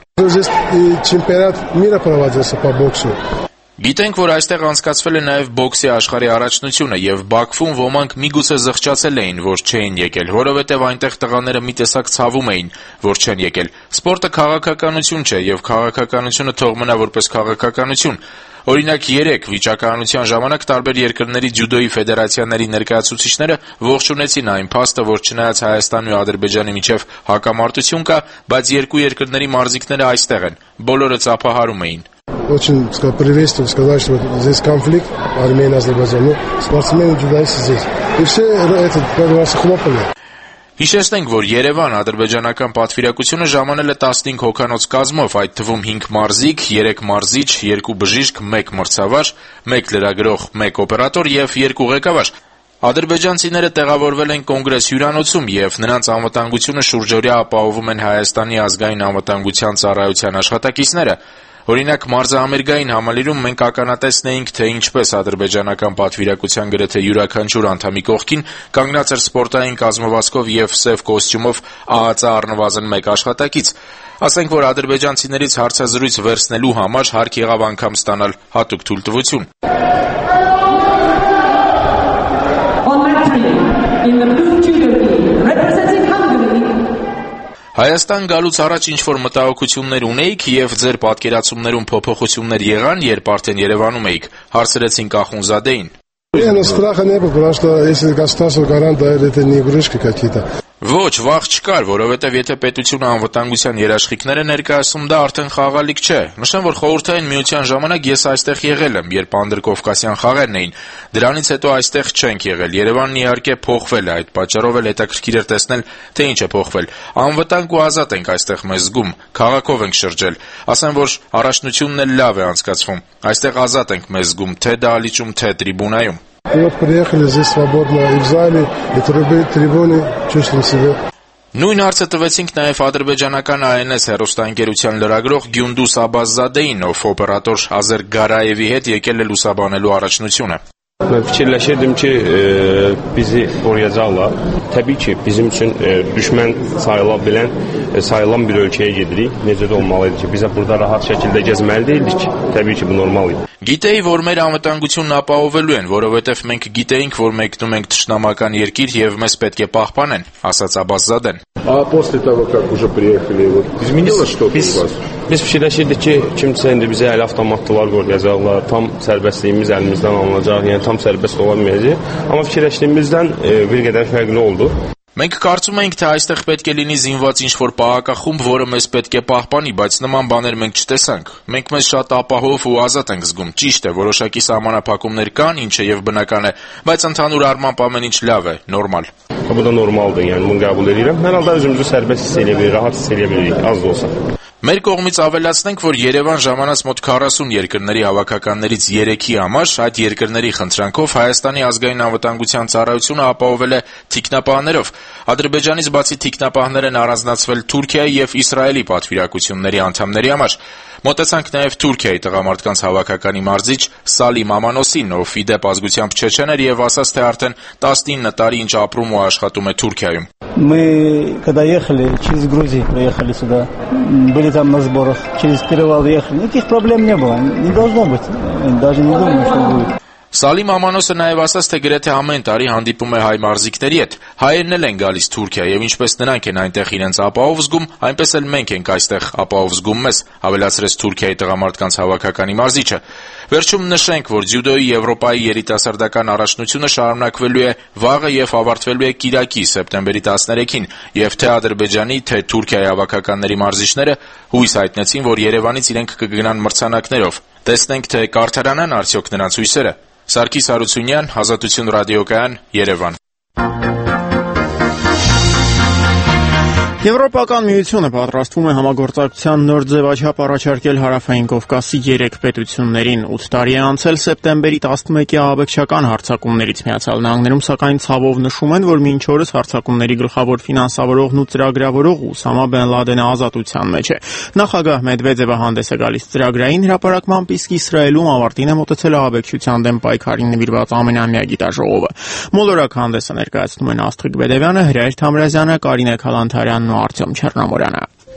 Չեմպիոնատ մира проводился по боксу։ Գիտենք, որ այստեղ անցկացվել է նաև բոքսի աշխարհի առաջնությունը եւ Բաքվում ոմանք միգուցե զղջացել էին, որ չէին եկել, որովհետեւ այնտեղ տղաները մի տեսակ ցավում էին, որ չեն եկել։ Սպորտը քաղաքականություն չէ եւ քաղաքականությունը թող մնա որպես քաղաքականություն։ Օրինակ երեք վիճակահանության ժամանակ տարբեր երկրների ձյուդոյի ֆեդերացիաների ներկայացուցիչները ողջունեցին այն փաստը, որ չնայած Հայաստանի ու Ադրբեջանի միջև հակամարտություն կա, բայց երկու երկրների մարզիկները այստեղ են։ Բոլորը ծափահարում էին։ Очень приветствую сказать, что здесь конфликт Армения-Азербайджан, но спортсмены джудоисты здесь. И все это, как говорится, хлопали. Հիշեցնենք, որ Երևան ադրբեջանական պատվիրակությունը ժամանել է տասնհինգ հոգանոց կազմով, այդ թվում հինգ մարզիկ, երեք մարզիչ, երկու բժիշկ, մեկ մրցավար, մեկ լրագրող, մեկ օպերատոր եւ երկու ղեկավար։ Ադրբեջանցիները տեղավորվել են կոնգրես հյուրանոցում եւ նրանց անվտանգությունը շուրջօրյա ապահովում են Հայաստանի ազգային անվտանգության ծառայության աշխատակիցները։ Օրինակ մարզահամերգային համալիրում մենք ականատեսնեինք, թե ինչպես ադրբեջանական պատվիրակության գրեթե յուրաքանչյուր անդամի կողքին կանգնած էր սպորտային կազմվածքով եւ սև կոստյումով ԱԱԾ առնվազն մեկ աշխատակից։ Ասենք, որ ադրբեջանցիներից հարցազրույց վերցնելու համար հարկ եղավ անգամ ստանալ հատուկ թույլտվություն։ Հայաստան գալուց առաջ ինչ-որ մտահոգություններ ունեիք եւ ձեր պատկերացումներում փոփոխություններ եղան, երբ արդեն Երևանում էիք, հարցրեցինք Ախունզադեին։ Не, ну страха не было, потому что если государство гарантирует, это не игрушки какие-то. Ոչ, վաղ չկար, որովհետև եթե պետությունը անվտանգության երաշխիքներ է ներկայացում, դա արդեն խաղալիք չէ։ Նշեմ, որ խորհրդային միության ժամանակ ես այստեղ եղել եմ, երբ անդրկովկասյան խաղերն էին։ Դրանից հետո այստեղ չենք եղել։ Երևանն իհարկե փոխվել է, այդ պատճառով էլ հետաքրքիր էր տեսնել, թե ինչ է փոխվել։ Անվտանգ ու ազատ ենք այստեղ մեզ զգում, քաղաքով ենք շրջել։ Ասեմ, որ առաջնությունն էլ լավ է անցկացվում։ Այստեղ ազատ ենք մեզ զգում, թե դահլիճում, թե տրիբունայում։ И вот приехали здесь свободно и в зале, и в трибуне, чувствуем себя. Նույն հարցը տվեցինք նաև ադրբեջանական ա են էս հեռուստաընկերության լրագրող Գյունդուս Աբազզադեին, ով օպերատոր Ազեր Գարաևի հետ եկել է լուսաբանելու առաջնությունը։ Mən fikirləşirdim ki, e, bizi qoruyacaqlar. Təbii ki, bizim üçün e, düşmən sayıla bilən, e, sayılan bir ölkəyə gedirik. Necə də olmalıydı ki, bizə burada rahat şəkildə gəzməli deyildik. Təbii ki, bu normal idi. Գիտեի, որ մեր անվտանգությունն ապահովելու են, որովհետև մենք գիտեինք, որ մեկնում ենք թշնամական երկիր եւ մեզ պետք է պահպանեն, ասաց Աբազզադեն։ А после того, как уже приехали, вот изменилось что-то у вас? Biz fikirləşirdik ki, kimsə indi bizə əl avtomatlar qoruyacaqlar, tam sərbəstliyimiz əlimizdən alınacaq, yəni tam sərbəst ola bilməyəcək. Amma fikirləşdiyimizdən e, bir qədər fərqli oldu. Մենք կարծում ենք, թե այստեղ պետք է լինի զինված ինչ-որ պահակախումբ, որը մեզ պետք է պահպանի, բայց նման բաներ մենք չտեսանք։ Մենք մեզ շատ ապահով ու ազատ ենք զգում։ Ճիշտ է, որոշակի սահմանափակումներ կան, ինչը եւ բնական է, բայց ընդհանուր առմամբ ամեն ինչ լավ է, նորմալ։ Bu da normaldır, yəni bunu qəbul edirəm. Hər halda özümüzü sərbəst hiss edə bilirik, rahat hiss edə bilirik, az da olsa. Մեր կողմից ավելացնենք, որ Երևան ժամանած մոտ քառասուն երկրների հավաքականներից երեքի համար այդ երկրների խնդրանքով Հայաստանի ազգային անվտանգության ծառայությունը ապահովել է թիկնապահներով։ Ադրբեջանից բացի թիկնապահներ են առանձնացվել Թուրքիայի եւ Իսրայելի պատվիրակությունների անդամների համար։ Մոտեցանք նաև Թուրքիայի տղամարդկանց հավաքականի մարզիչ Սալիմ Ամանոսին, ով ի դեպ ազգությամբ չեչեն էր եւ ասաց, թե արդեն տասնինը տարի ինչ ապրում ու աշխատում է Թուրքիայում։ Мы, когда ехали, через Грузию приехали сюда, были там на сборах, через перевал ехали, никаких проблем не было, не должно быть, даже не думаю, что будет. Սալիմ Ամանոսը նաև ասաց, թե գրեթե ամեն տարի հանդիպում է հայ մարզիկների հետ։ Հայերն էլ են գալիս Թուրքիա եւ ինչպես նրանք են այնտեղ իրենց ապահով զգում, այնպես էլ մենք ենք այստեղ ապահով զգում մեզ, ավելացրեց Թուրքիայի տղամարդկանց հավաքականի մարզիչը։ Վերջում նշենք, որ ձյուդոյի Եվրոպայի երիտասարդական առաջնությունը շարունակվելու է վաղը եւ ավարտվելու է կիրակի սեպտեմբերի տասներեքին, եւ թե Ադրբեջանի, թե Թուրքիայի հավաքականների մարզիչները հույս հայտնեցին, որ Երևանից իրենք կգնան մրցանակներով։ Տեսնենք, թե կարդարանան արդյոք նրանց հույսերը։ Սարգիս Հարությունյան, Ազատություն ռադիոկայան, Երևան։ Եվրոպական միությունը պատրաստվում է համագործակցության նոր ձևաչափ առաջարկել Հարավային Կովկասի երեք պետություններին։ ութ տարի է անցել սեպտեմբերի տասնմեկի ահաբեկչական հարձակումներից Միացյալ Նահանգներում, սակայն ցավով նշում են, որ մինչ օրս հարձակումների գլխավոր ֆինանսավորողն ու ծրագրավորող Ուսամա Բեն Լադենը ազատության մեջ է։ Նախագահ Մեդվեդևը հանդես է գալիս ծրագրային հրապարակմամբ, իսկ Իսրայելում ավարտին է մոտեցել ահաբեկչության դեմ պայքարին նվիրված ամենամյա գիտաժողովը։ Մոլորակ հանդեսը ներկայացնում են Աստղիկ Բեդևյանը, Հրայր Թամրազյանը, Կարինե Քալանթարյանն ու Արտյոմ Չեռնամորյանը։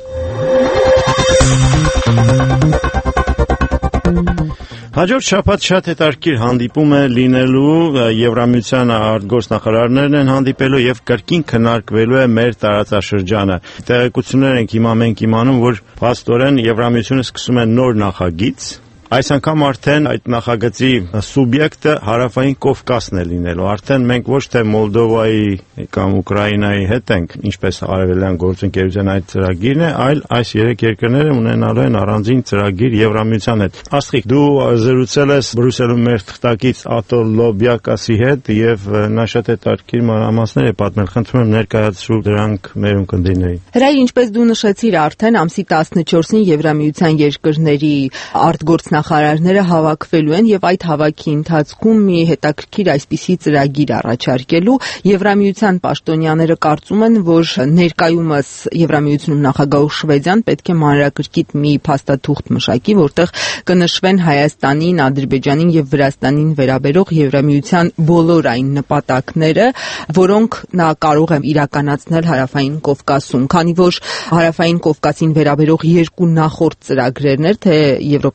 Հաջորդ շաբաթ շատ հետաքրքիր հանդիպում է լինելու, Եվրամիության արտգործնախարարներն են հանդիպելու եւ կրկին քննարկվելու է մեր տարածաշրջանը։ Տեղեկություններ ենք հիմա մենք իմանում, որ փաստորեն Եվրամիությունը սկսում է նոր նախագիծ։ Այս անգամ արդեն այդ նախագծի սուբյեկտը Հարավային Կովկասն է լինելու։ Արդեն մենք ոչ թե Մոլդովայի կամ Ուկրաինայի հետ ենք, ինչպես արևելյան գործընկերության այդ ծրագիրն է, այլ այս երեք երկրները ունենալու են առանձին ծրագիր Եվրամիության հետ։ Աստղիկ, դու զրուցել ես Բրյուսելում մեր թղթակից Ատոլ Լոբյակասի հետ եւ նա շատ հետաքրքիր մանրամասներ է պատմել։ Խնդրում եմ ներկայացրու դրանք մեր ունկնդիրներին։ Հրայր, ինչպես դու նշեցիր, արդեն ամսի տասնչորսին Եվրամիության երկրների արտգործ նախարարները հավաքվելու են եւ այդ հավաքի ընթացքում մի հետաքրքիր այսպիսի ծրագիր առաջարկելու։ Եվրամիության պաշտոնյաները կարծում են, որ ներկայումս Եվրամիությունում նախագահ Շվեդիան պետք է մանրակրկիտ մի փաստաթուղթ մշակի, որտեղ կնշվեն Հայաստանին, Ադրբեջանին եւ Վրաստանին վերաբերող Եվրամիության բոլոր այն նպատակները, որոնք նա կարող է իրականացնել Հարավային Կովկասում, քանի որ Հարավային Կովկասին վերաբերող երկու նախորդ ծրագրերներ, թե Եվրոպական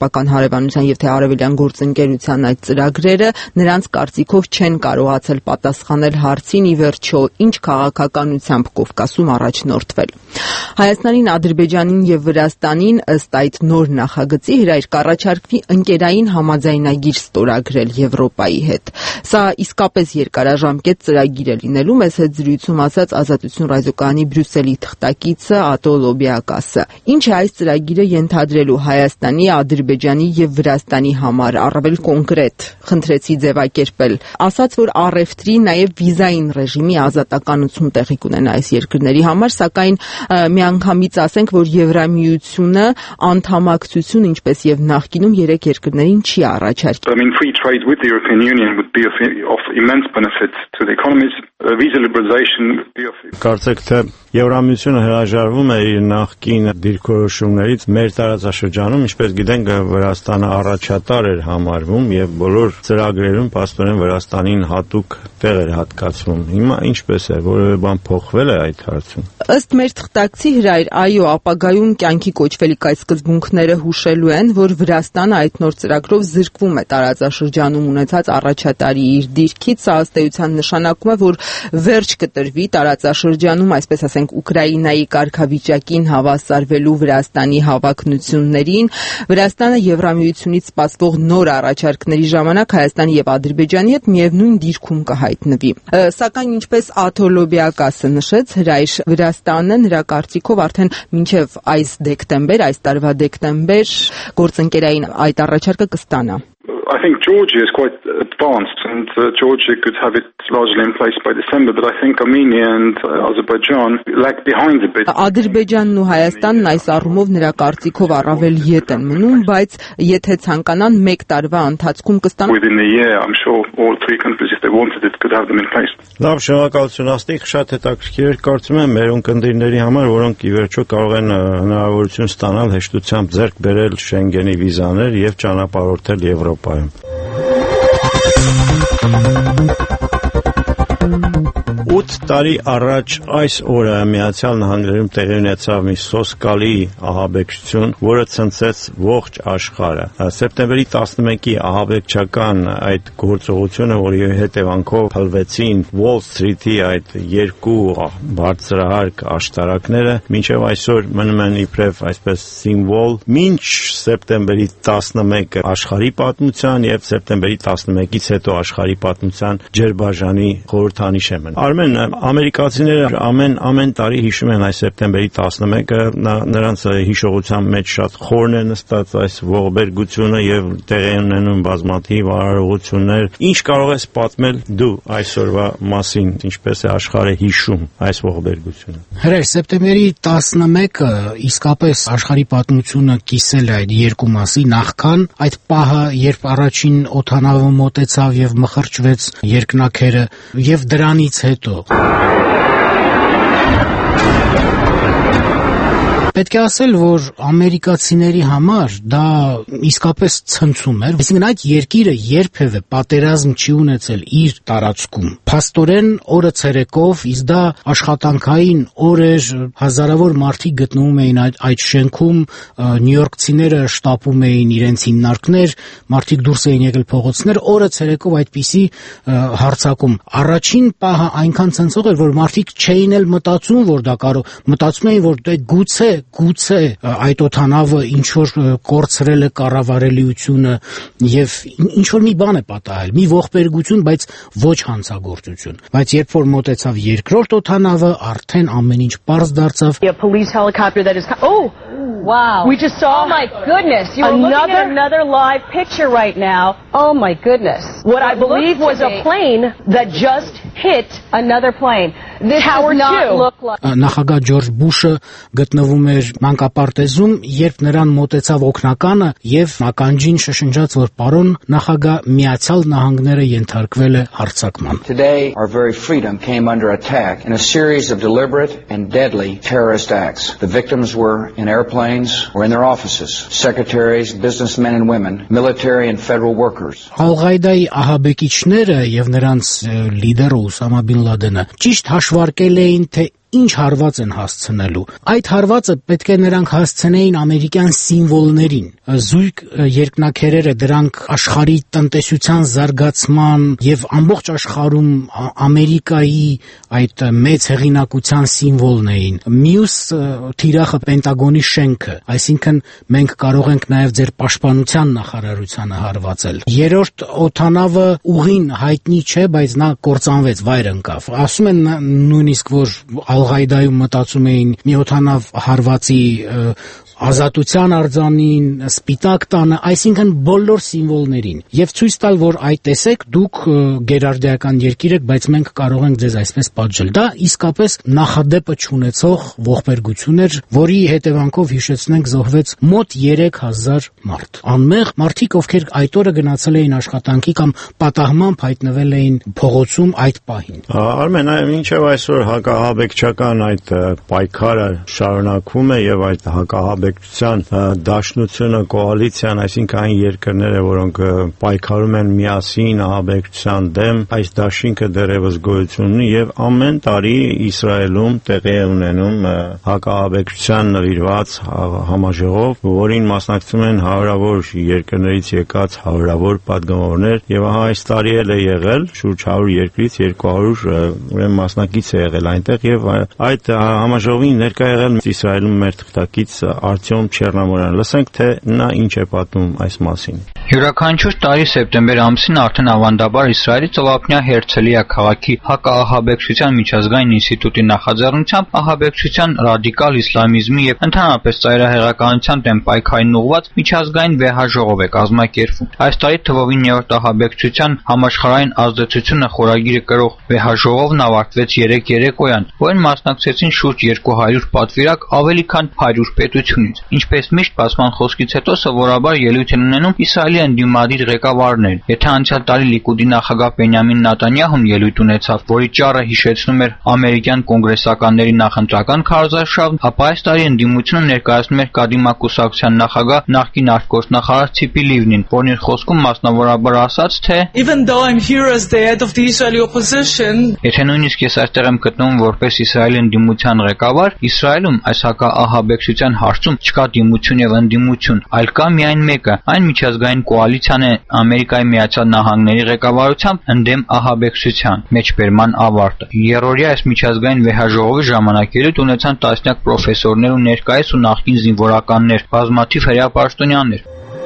հարևանության եւ թե արևելյան գործընկերության այդ ծրագրերը նրանց կարծիքով չեն կարողացել պատասխանել հարցին ի վերջո ինչ քաղաքականությամբ Կովկասում առաջնորդվել։ Հայաստանին, Ադրբեջանին եւ Վրաստանին ըստ այդ նոր նախագծի հրայր կառաջարկվի ընկերային համաձայնագիր ստորագրել Եվրոպայի հետ։ Սա իսկապես երկարաժամկետ ծրագիր է լինելու, մեզ հետ զրույցում ասաց Ազատություն ռադիոկայանի Բրյուսելի թղթակիցը Ատո Լոբիակասը։ Ինչ է այս ծրագիրը ենթադրելու Հայաստանի, Ադրբեջանի եւ Վրաստանի համար, առավել կոնկրետ խնդրեցի ձևակերպել, ասաց, որ առևտրի նաեւ վիզային ռեժիմի ազատականություն տեղի կունենա այս երկրների համար, սակայն միանգամից ասենք, որ Եվրամիությունը անդամակցություն, ինչպես եւ նախկինում երեք երկրներին չի առաջարկել։ I mean, free trade with the European Union would be of, of immense benefit to the economies. Uh, visa liberalization would be of... Կարծեք թե Եվրամիությունը հրաժարվում է իր նախկին դիրքորոշումներից մեր տարածաշրջանում, ինչպես գիտենք, Վրաստանը առաջատար էր համարվում եւ բոլոր ծրագրերում պաստորեն Վրաստանին հատուկ տեղ էր հատկացվում։ Հիմա ինչպես է, որևէ բան փոխվել է այդ հարցում։ Ըստ մեր թղթակցի Հրայր, այո, ապագայում կյանքի կոչվելիք այս սկզբունքները հուշելու են, որ Վրաստանը այդ նոր ծրագրով զրկվում է տարածաշրջանում ունեցած առաջատարի իր դիրքից, սա ըստ էության նշանակում է, որ վերջ կտրվի տարածաշրջանում, այսպես ասենք, Ուկրաինայի կարգավիճակին հավասարվելու Վրաստանի հավակնություններին։ Վրաստանը Եվրամիությունից սպասվող նոր առաջարկների ժամանակ Հայաստանի եւ Ադրբեջանի հետ միևնույն դիրքում կհայտնվի։ Սակայն ինչպես Աթո Լոբիակասը նշեց, Հրայր, Վրաստանը նրա կարծիքով արդեն մինչև այս դեկտեմբեր, այս տարվա դեկտեմբեր գործընկերային այդ առաջարկը կստանա։ I think Georgia is quite advanced and uh, Georgia could have it largely in place by December, but I think Armenia and uh, Azerbaijan lag behind a bit. Ադրբեջանն ու Հայաստանն այս առումով նրա կարծիքով առավել ետ են մնում, բայց եթե ցանկանան մեկ տարվա ընթացքում կստանան Within a year, I'm sure all three countries, if they wanted it, could have them in place. Լավ, շնորհակալություն Աստիկ, շատ հետաքրքիր էր, կարծում եմ մեր ունկնդիրների համար, որոնք ի վերջո կարող են հնարավորություն ստանալ հեշտությամբ ձեռք բերել Շենգենի վիզաներ եւ ճանապարհորդել Եվրոպայում։ ութ տարի առաջ այս օրը Միացյալ Նահանգներում տեղի ունեցավ մի սոսկալի ահաբեկչություն, որը ցնցեց ողջ աշխարհը։ Սեպտեմբերի տասնմեկի ահաբեկչական այդ գործողությունը, որի հետևանքով փլվեցին Wall Street-ի այդ երկու բարձրահարկ աշտարակները, մինչև այսօր մնում են իբրև այսպես սիմվոլ, մինչ սեպտեմբերի տասնմեկը աշխարհի պատմության եւ սեպտեմբերի տասնմեկից հետո աշխարհի պատմության ջրբաժանի խորհրդանիշ է մնում։ Արմեն, ամերիկացիները ամեն ամեն տարի հիշում են այս սեպտեմբերի տասնմեկը, նրանց հիշողության մեջ շատ խորն է նստած այս ողբերգությունը եւ տեղի ունենում բազմաթիվ արարողություններ։ Ինչ կարող ես պատմել դու այսօրվա մասին, ինչպես է աշխարհը հիշում այս ողբերգությունը։ Հրայր, սեպտեմբերի տասնմեկը իսկապես աշխարհի պատմությունը կիսել է այդ երկու մասի, նախքան այդ պահը, երբ առաջին օդանավը մոտեցավ եւ մխրճվեց երկնաքերը, եւ դրանից հետո Պետք է ասել, որ ամերիկացիների համար դա իսկապես ցնցում էր, այսինքն այդ երկիրը երբևէ պատերազմ չի ունեցել իր տարածքում։ Փաստորեն օրը ցերեկով, իսկ դա աշխատանքային օր էր, հազարավոր մարդիկ գտնվում էին այդ, այդ շենքում, նյույորքցիները շտապում էին իրենց հիմնարկներ, մարդիկ դուրս էին եկել փողոցներ, օրը ցերեկով այդպիսի հարձակում։ Առաջին պահը այնքան ցնցող էր, որ մարդիկ չէին էլ մտածում, որ դա կարող, մտածում էին, որ դե գուցե գուցե այդ օդանավը ինչ որ կորցրել է կառավարելիությունը եւ ինչ որ մի բան է պատահել, մի ողբերգություն, բայց ոչ հանցագործություն։ Բայց երբ որ մոտեցավ երկրորդ օդանավը, արդեն ամեն ինչ պարզ դարձավ։ Oh, wow. We just saw, oh my goodness, you another another live picture right now. Oh my goodness. What I believe was a plane that just hit another plane. This does not look like Նախագահ Ջորջ Բուշը գտնվում էր մանկապարտեզում, երբ նրան մոտեցավ օգնականը եւ ականջին շշնջաց, որ պարոն նախագահ, Միացյալ Նահանգները ենթարկվել է հարձակման։ Today our very freedom came under attack in a series of deliberate and deadly terrorist acts. The victims were in airplanes or in their offices, secretaries, businessmen and women, military and federal workers. Ալ-Ղաիդայի ահաբեկիչները եւ նրանց լիդերը Ուսամա բին Լադենը ճիշտ հաշվարկել էին, թե ինչ հարված են հասցնելու։ Այդ հարվածը պետք է նրանք հասցնեին ամերիկյան սիմվոլներին։ Զույգ երկնաքերերը դրանք աշխարհի տնտեսության զարգացման եւ ամբողջ աշխարհում Ամերիկայի այդ մեծ հեղինակության սիմվոլն էին։ Մյուս թիրախը Պենտագոնի շենքը, այսինքն մենք կարող ենք նաեւ ձեր պաշտպանության նախարարությանը հարվածել։ Երրորդ օդանավը ուղին հայտնի չէ, բայց նա կործանվեց, վայր ընկավ։ Ասում են նույնիսկ որ Ալ-Ղաիդայում մտածում էին մի օդանավ հարվածի ազատության արձանին, սպիտակ տանը, այսինքն բոլոր սիմվոլներին, եւ ցույց տալ, որ այ տեսեք, դուք գերարդիական երկիր եք, բայց մենք կարող ենք ձեզ այսպես պատժել։ Դա իսկապես նախադեպը չունեցող ողբերգություն էր, որի հետևանքով հիշեցնենք զոհվեց մոտ երեք հազար մարդ։ Անմեղ մարդիկ, ովքեր այդ օրը գնացել էին աշխատանքի կամ պատահմամբ հայտնվել էին փողոցում այդ պահին։ Արմեն, մինչև այսօր հակահաբեկչական այդ պայքարը շարունակվում է եւ այդ հակահաբեկչության դաշնությունը, կոալիցիան, այսինքն այն երկրները, որոնք պայքարում են միասին ահաբեկչության դեմ, այս դաշինքը դեռևս գոյություն ունի եւ ամեն տարի Իսրայելում տեղի է ունենում հակահաբեկչության նվիրված համաժողով, որին մասնակցում են հարյուրավոր երկրներից եկած հարյուրավոր պատգամավորներ եւ ահա այս տարի էլ է եղել շուրջ հարյուր երկրից երկու հարյուր ուրեմն մասնակից է եղել այնտեղ եւ այդ համաժողովին ներկա եղել Իսրայելում մեր թղթակից Արտյոմ Չեռնամորյանը։ Լսենք, թե նա ինչ է պատմում այս մասին։ Յուրաքանչյուր տարի սեպտեմբեր ամսին արդեն ավանդաբար Իսրայելի ծովափնյա Հերցելիա քաղաքի հակաահաբեկչության միջազգային ինստիտուտի նախաձեռնությամբ ահաբեկչության, ռադիկալ իսլամիզմի եւ ընդհանրապես ծայրահեղականության դեմ պայքարին ուղղված միջազգային վեհաժողով է կազմակերպվում։ Այս տարի թվովին երրորդ ահաբեկչության համաշխարհային ազդեցությունը խորագիրը կրող վեհաժողովն ավարտվեց երեք երեկոյան, որին մասնակցեցին շուրջ երկու հարյուր պատվիրակ ավելի քան հարյուր պետությունից։ Ինչպես միշտ բացման խոսքից հետո սովորաբար ելույթ են ունենում Իսրայելի ընդդիմադիր ղեկավարներ։ Եթե անցյալ տարի Լիկուդի նախագահ Բենյամին Նեթանյահուն ելույթ ունեցավ, որի ճառը հիշեցնում էր ամերիկյան կոնգրեսականների նախընտրական քարոզարշավն, ապա այս տարի ընդդիմությունը ներկայացնում էր Կադիմա կուսակցության նախագահ նախկին արտգործնախարար Ցիպի Լիվնին, որն իր խոսքում մասնավորաբար ասաց, թե Even though I'm here as the head of the Israeli opposition, եթե նույնիսկ ես այստեղ եմ գտնվում որպես Իսրայելի ընդդիմության ղեկավար, Իսրայելում այս հակաահաբեկչության հարցում չկա դիմություն եւ ընդդիմություն, այլ կա միայն մեկը, այն միջազգային կոալիցիան է Ամերիկայի Միացյալ Նահանգների ղեկավարությամբ ընդդեմ ահաբեկչության մեջբերման ավարտը։ Երրորդյա այս միջազգային վեհաժողովի ժամանակ ելույթ ունեցան տասնյակ պրոֆեսորներ ու ներկայիս ու նախկին զինվորականներ, բազմաթիվ հրապարակտոնյաներ։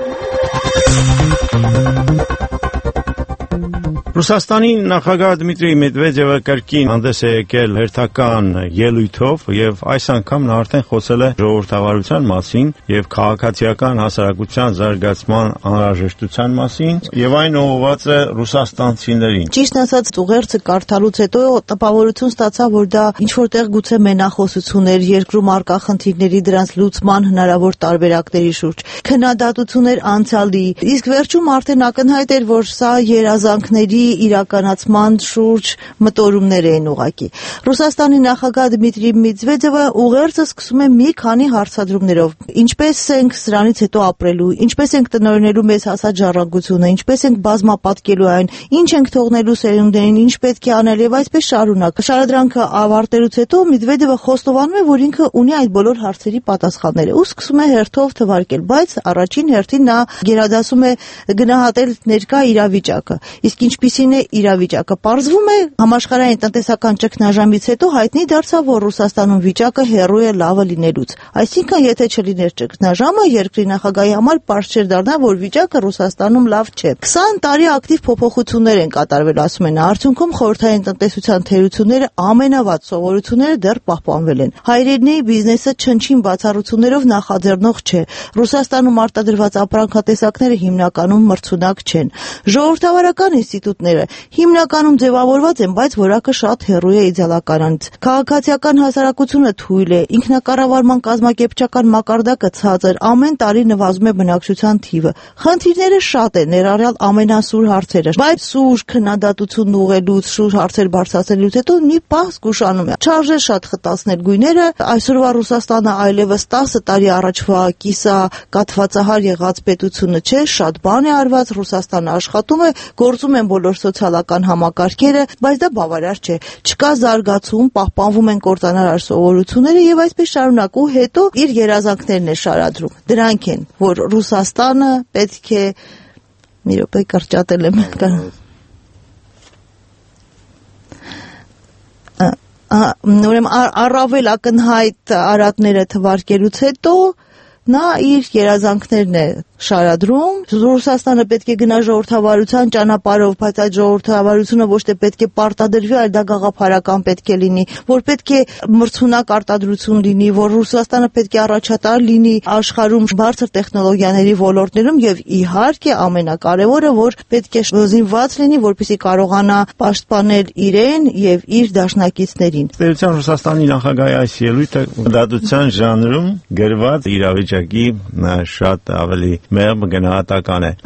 Ռուսաստանի նախագահ Դմիտրի Մեդվեդևը կրկին հանդես է եկել հերթական ելույթով եւ այս անգամ նա արդեն խոսել է ժողովրդավարության մասին եւ քաղաքացիական հասարակության զարգացման անհրաժեշտության մասին եւ այն ուղղված է ռուսաստանցիներին։ Ճիշտ ասած, ուղերձը կարդալուց հետո տպավորություն ստացա, որ դա ինչ որտեղ գուցե մենախոսություն էր երկրում առկա խնդիրների դրանց լուծման հնարավոր տարբերակների շուրջ, քննադատություններ անցյալի, իսկ վերջում արդեն ակնհայտ էր, որ սա երազանքների իրականացման շուրջ մտորումներ էին ուղակի։ Ռուսաստանի նախագահ Դմիտրի Մեդվեդևը ուղերձը սկսում է մի քանի հարցադրումներով. ինչպես ենք սրանից հետո ապրելու, ինչպես ենք տնօրինելու մեզ հասած ժառանգությունը, ինչպես ենք բազմապատկելու այն, ինչ ենք թողնելու սերունդերին, ինչ պետք է անել եւ այսպես շարունակ։ Շարադրանքը ավարտելուց հետո Մեդվեդևը խոստովանում է, որ ինքը ունի այդ բոլոր հարցերի պատասխանները ու սկսում է հերթով թվարկել, բայց առաջին հերթին նա գերադասում է գնահատել ներկա իրավիճակը։ Իսկ ինչպիսին է իրավիճակը։ Պարզվում է, համաշխարհային տնտեսական ճգնաժամից հետո հայտնի դարձավ, որ Ռուսաստանում վիճակը հեռու է լավը լինելուց։ Այսինքն, եթե չլիներ ճգնաժամը, երկրի նախագահի համար պարզ չէր դառնա, որ վիճակը Ռուսաստանում լավ չէ։ քսան տարի ակտիվ փոփոխություններ են կատարվել, ասում են, արդյունքում խորհրդային տնտեսության թերությունները, ամենավատ սովորությունները դեռ պահպանվել են։ Հայրենի բիզնեսը չնչին բացառություններով նախաձեռնող չէ։ Ռուսաստանում արտադրված ապրանքատեսակները հիմնականում մրցունակ չեն։ Ժողովրդավարական ինստիտուտները հիմնականում ձևավորված են, բայց որակը շատ հեռու է իդեալականից։ Քաղաքացիական հասարակությունը թույլ է, ինքնակառավարման կազմակերպչական մակարդակը ցածր, ամեն տարի նվազում է բնակչության թիվը։ Խնդիրները շատ են, ներառյալ ամենասուր հարցերը, բայց սուր քննադատություն ուղղելուց, սուր հարցեր բարձրացնելուց հետո մի պահ զգուշանում է։ Չարժե շատ խտացնել գույները, այսօրվա Ռուսաստանը այլևս տասը տարի առաջվա կիսա կաթվածահար եղած պետությունը չէ, շատ բան է արված, Ռուսաստանը աշխատում է, գործում են բոլոր նոր սոցիալական համակարգերը, բայց դա բավարար չէ։ Չկա զարգացում, պահպանվում են կործանարար սովորությունները եւ այսպես շարունակ ու հետո իր երազանքներն է շարադրում։ Դրանք են, որ Ռուսաստանը պետք է մի րոպե կրճատել եմ ուրեմն առավել ակնհայտ արատները թվարկելուց հետո նա իր երազանքներն է շարադրում։ Ռուսաստանը պետք է գնա ժողովրդավարության ճանապարհով, բայց այդ ժողովրդավարությունը ոչ թե պետք է պարտադրվի, այլ դա գաղափարական պետք է լինի, որ պետք է մրցունակ արտադրություն լինի, որ Ռուսաստանը պետք է առաջատար լինի աշխարհում բարձր տեխնոլոգիաների ոլորտներում եւ իհարկե ամենակարևորը, որ պետք է զինված լինի, որպեսզի կարողանա պաշտպանել իրեն եւ իր դաշնակիցներին։ Պետության Ռուսաստանի նախագահի այս ելույթը դատության ժանրում գրված իրավիճակի շատ ավելի մեղմ գնահատական է։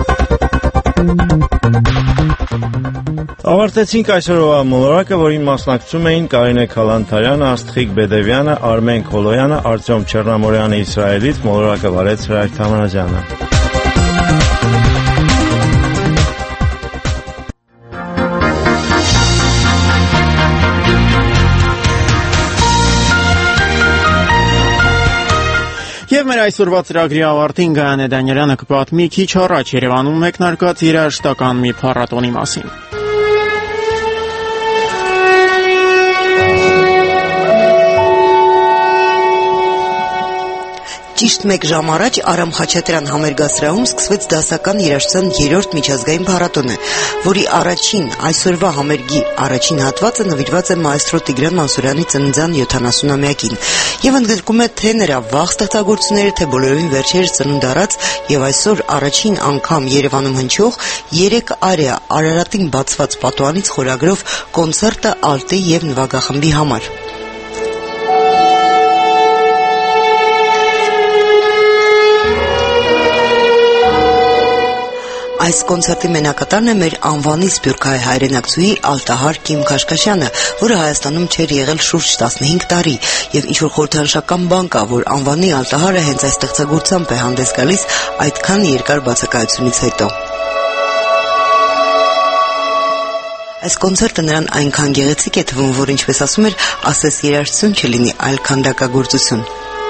Ավարտեցինք այսօրվա մոլորակը, որին մասնակցում էին Կարինե Քալանթարյանը, Աստղիկ Բեդևյանը, Արմեն Քոլոյանը, Արտյոմ Չեռնամորյանը Իսրայելից, մոլորակը վարեց Հրայր Թամանազյանը։ Եվ մեր այսօրվա ծրագրի ավարտին Գայանե Դանիելյանը կպատմի քիչ առաջ Երևանում մեկնարկած երաժշտական մի փառատոնի մասին։ Ճիշտ մեկ ժամ առաջ Արամ Խաչատրյան համերգասրահում սկսվեց դասական երաժշտության երրորդ միջազգային փառատոնը, որի առաջին այսօրվա համերգի առաջին հատվածը նվիրված է մայստրո Տիգրան Մանսուրյանի ծննդյան յոթանասունամյակին եւ ընդգրկում է թե նրա վաղ ստեղծագործությունները, թե բոլորովին վերջերս ծնունդ առած եւ այսօր առաջին անգամ Երևանում հնչող երեք արիա Արարատին բացված պատուհանից խորագրով կոնցերտը ալտի եւ նվագախմբի համար։ Այս կոնցերտի մենակատարն է մեր անվանի սփյուռքահայ հայրենակցուհի ալտահար Կիմ Քաշքաշյանը, որը Հայաստանում չէր եղել շուրջ տասնհինգ տարի, եւ ինչ-որ խորհրդանշական բան կա, որ անվանի ալտահարը հենց այս ստեղծագործությամբ է հանդես գալիս այդքան երկար բացակայությունից հետո։ Այս կոնցերտը նրան այնքան գեղեցիկ է թվում, որ ինչպես ասում էր, ասես երաժշտություն չլինի, այլ քանդակագործություն։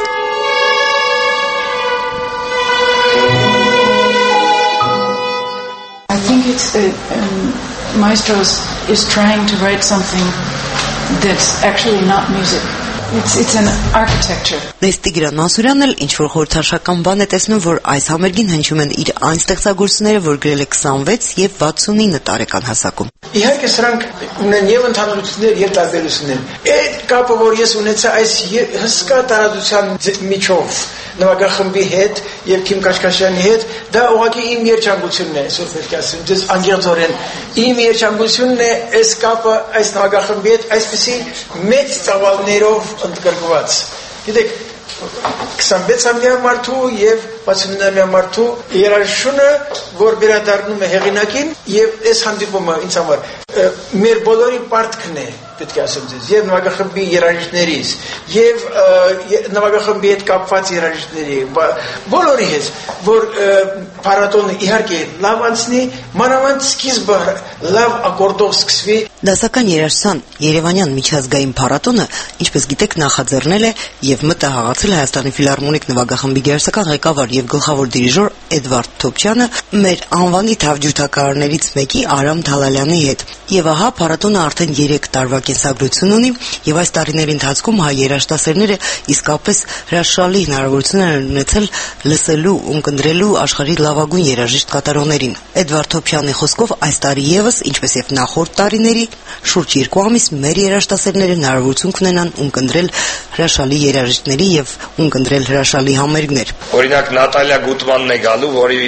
It's uh, um, Maestros is trying to write something that's actually not music. It's it's an architecture. Տիգրան Մանսուրյանն էլ ինչ որ խորհրդանշական բան է տեսնում, որ այս համերգին հնչում են իր այն ստեղծագործությունները, որ գրել է քսանվեց եւ վաթսունինը տարեկան հասակում։ Իհարկե սրանք ունեն եւ ընդհանրություններ եւ տարբերություններ։ Այդ կապը, որ ես ունեցա այս հսկա տարածության միջով նվագախմբի հետ եւ Քիմ Քաշքաշյանի հետ, դա ուղղակի իմ երջանկությունն է, այսօր պետք է ասեմ, դες անգերձորեն իմ երջանկությունն է այս կապը այս նվագախմբի հետ այսպեսի մեծ ծավալներով ընդգրկված։ Գիտեք, քսանվեցամյա մարդու եւ վաթսունամյա մարդու երաժշտությունը, որ վերադառնում է հեղինակին եւ այս հանդիպումը ինձ համար մեր բոլորի պարտքն է, պետք է ասեմ ձեզ, եւ նվագախմբի երաժիշտներից, եւ նվագախմբի հետ կապված երաժիշտների, բոլորի հետ, որ փառատոնը իհարկե լավ անցնի, մանավանդ սկիզբը լավ ակորդով սկսվի։ Դասական երաժշտության Երևանյան միջազգային փառատոնը, ինչպես գիտեք, նախաձեռնել է եւ մտահղացել Հայաստանի ֆիլհարմոնիկ նվագախմբի գերասական ղեկավար եւ գլխավոր դիրիժոր Էդվարդ Թոփչյանը մեր անվանի թավջութակարներից մեկի Արամ Թալալյանի հետ։ Եվ ահա փառատոնը արդեն երեք տարվա կենսագրություն ունի եւ այս տարիների ընթացքում հայ երաժշտասերները իսկապես հրաշալի հնարավորություն են ունեցել լսելու, ունկնդրելու աշխարհի լավագույն երաժիշտ կատարողներին։ Էդվարդ Թոփչյանի խոսքով այս տարի եւս, ինչպես եւ նախորդ տարիների, շուրջ երկու ամիս մեր երաժշտասերները հնարավորություն կունենան ունկնդրել հրաշալի երաժիշտների եւ ունկնդրել հրաշալի համերգներ։ Օրինակ Նատալիա Գուտմանն է գալու, որի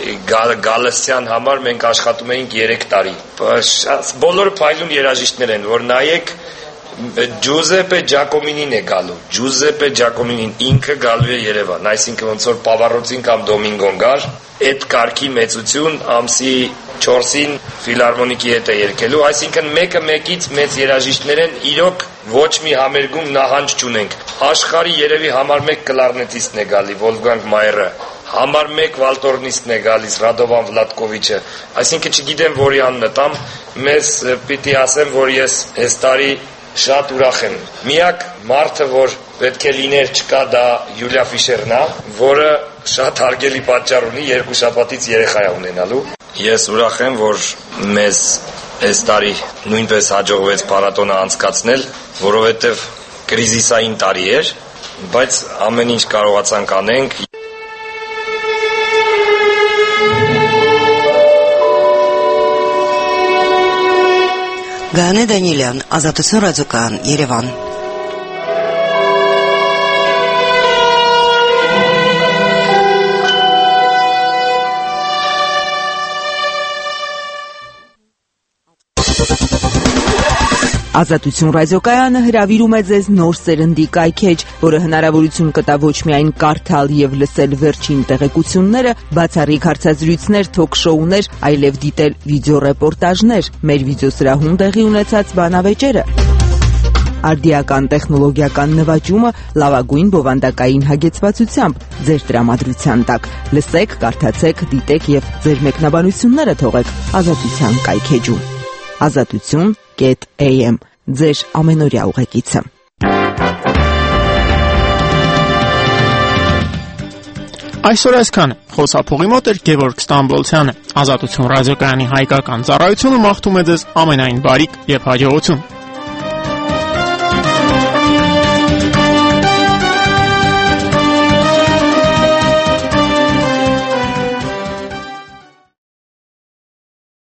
Գալստյան համար մենք աշխատում էինք երեք տարի։ Բոլոր փայլուն երաժիշտներ են, որ նայեք Ջուզեպե Ջակոմինին է գալու։ Ջուզեպե Ջակոմինին ինքը գալու է Երևան, այսինքն ոնց որ Պավարոցին կամ Դոմինգոն գար, այդ կարգի մեծություն ամսի չորսին ֆիլհարմոնիկի հետ է երգելու, այսինքն մեկը մեկից մեծ երաժիշտներ են, իրոք ոչ մի համերգում նահանջ չունենք։ Աշխարհի երևի համար մեկ կլարնետիստն է գալի, Վոլֆգանգ Մայերը, Համար մեկ վալտորնիստն է գալիս Ռադովան Վլադկովիչը, այսինքն չգիտեմ որի անունը տամ, մեզ պիտի ասեմ, որ ես այս տարի շատ ուրախ եմ։ Միակ մարդը, որ պետք է լիներ չկա, դա Յուլիա Ֆիշերն է, որը շատ հարգելի պատճառ ունի երկու շաբաթից երեխա ունենալու։ Ես ուրախ եմ, որ մեզ այս տարի նույնպես հաջողվեց փառատոնը անցկացնել, որովհետև կրիզիսային տարի էր, բայց ամեն ինչ կարողացանք անենք։ Գայանե Դանիելյան, Ազատություն ռադիոկայան, Երևան։ Ազատություն ռադիոկայանը հրավիրում է ձեզ նոր սերնդի կայքեջ, որը հնարավորություն կտա ոչ միայն կարդալ եւ լսել վերջին տեղեկությունները, բացառիկ հարցազրույցներ, թոք-շոուներ, այլև դիտել վիդեոռեպորտաժներ, մեր վիդեոսրահում տեղի ունեցած բանավեճերը, արդիական տեխնոլոգիական նվաճումը լավագույն բովանդակային հագեցվածությամբ ձեր տրամադրության տակ։ Լսեք, կարդացեք, դիտեք եւ ձեր մեկնաբանությունները թողեք Ազատության կայքեջում։ Ազատություն am ձեր ամենօրյա ուղեկիցը։ Այսօր այսքանը։ Խոսափողի մոտ էր Գևորգ Ստամբոլցյանը։ Ազատություն ռադիոկայանի հայկական ծառայությունը մաղթում է ձեզ ամենայն բարիք եւ հաջողություն։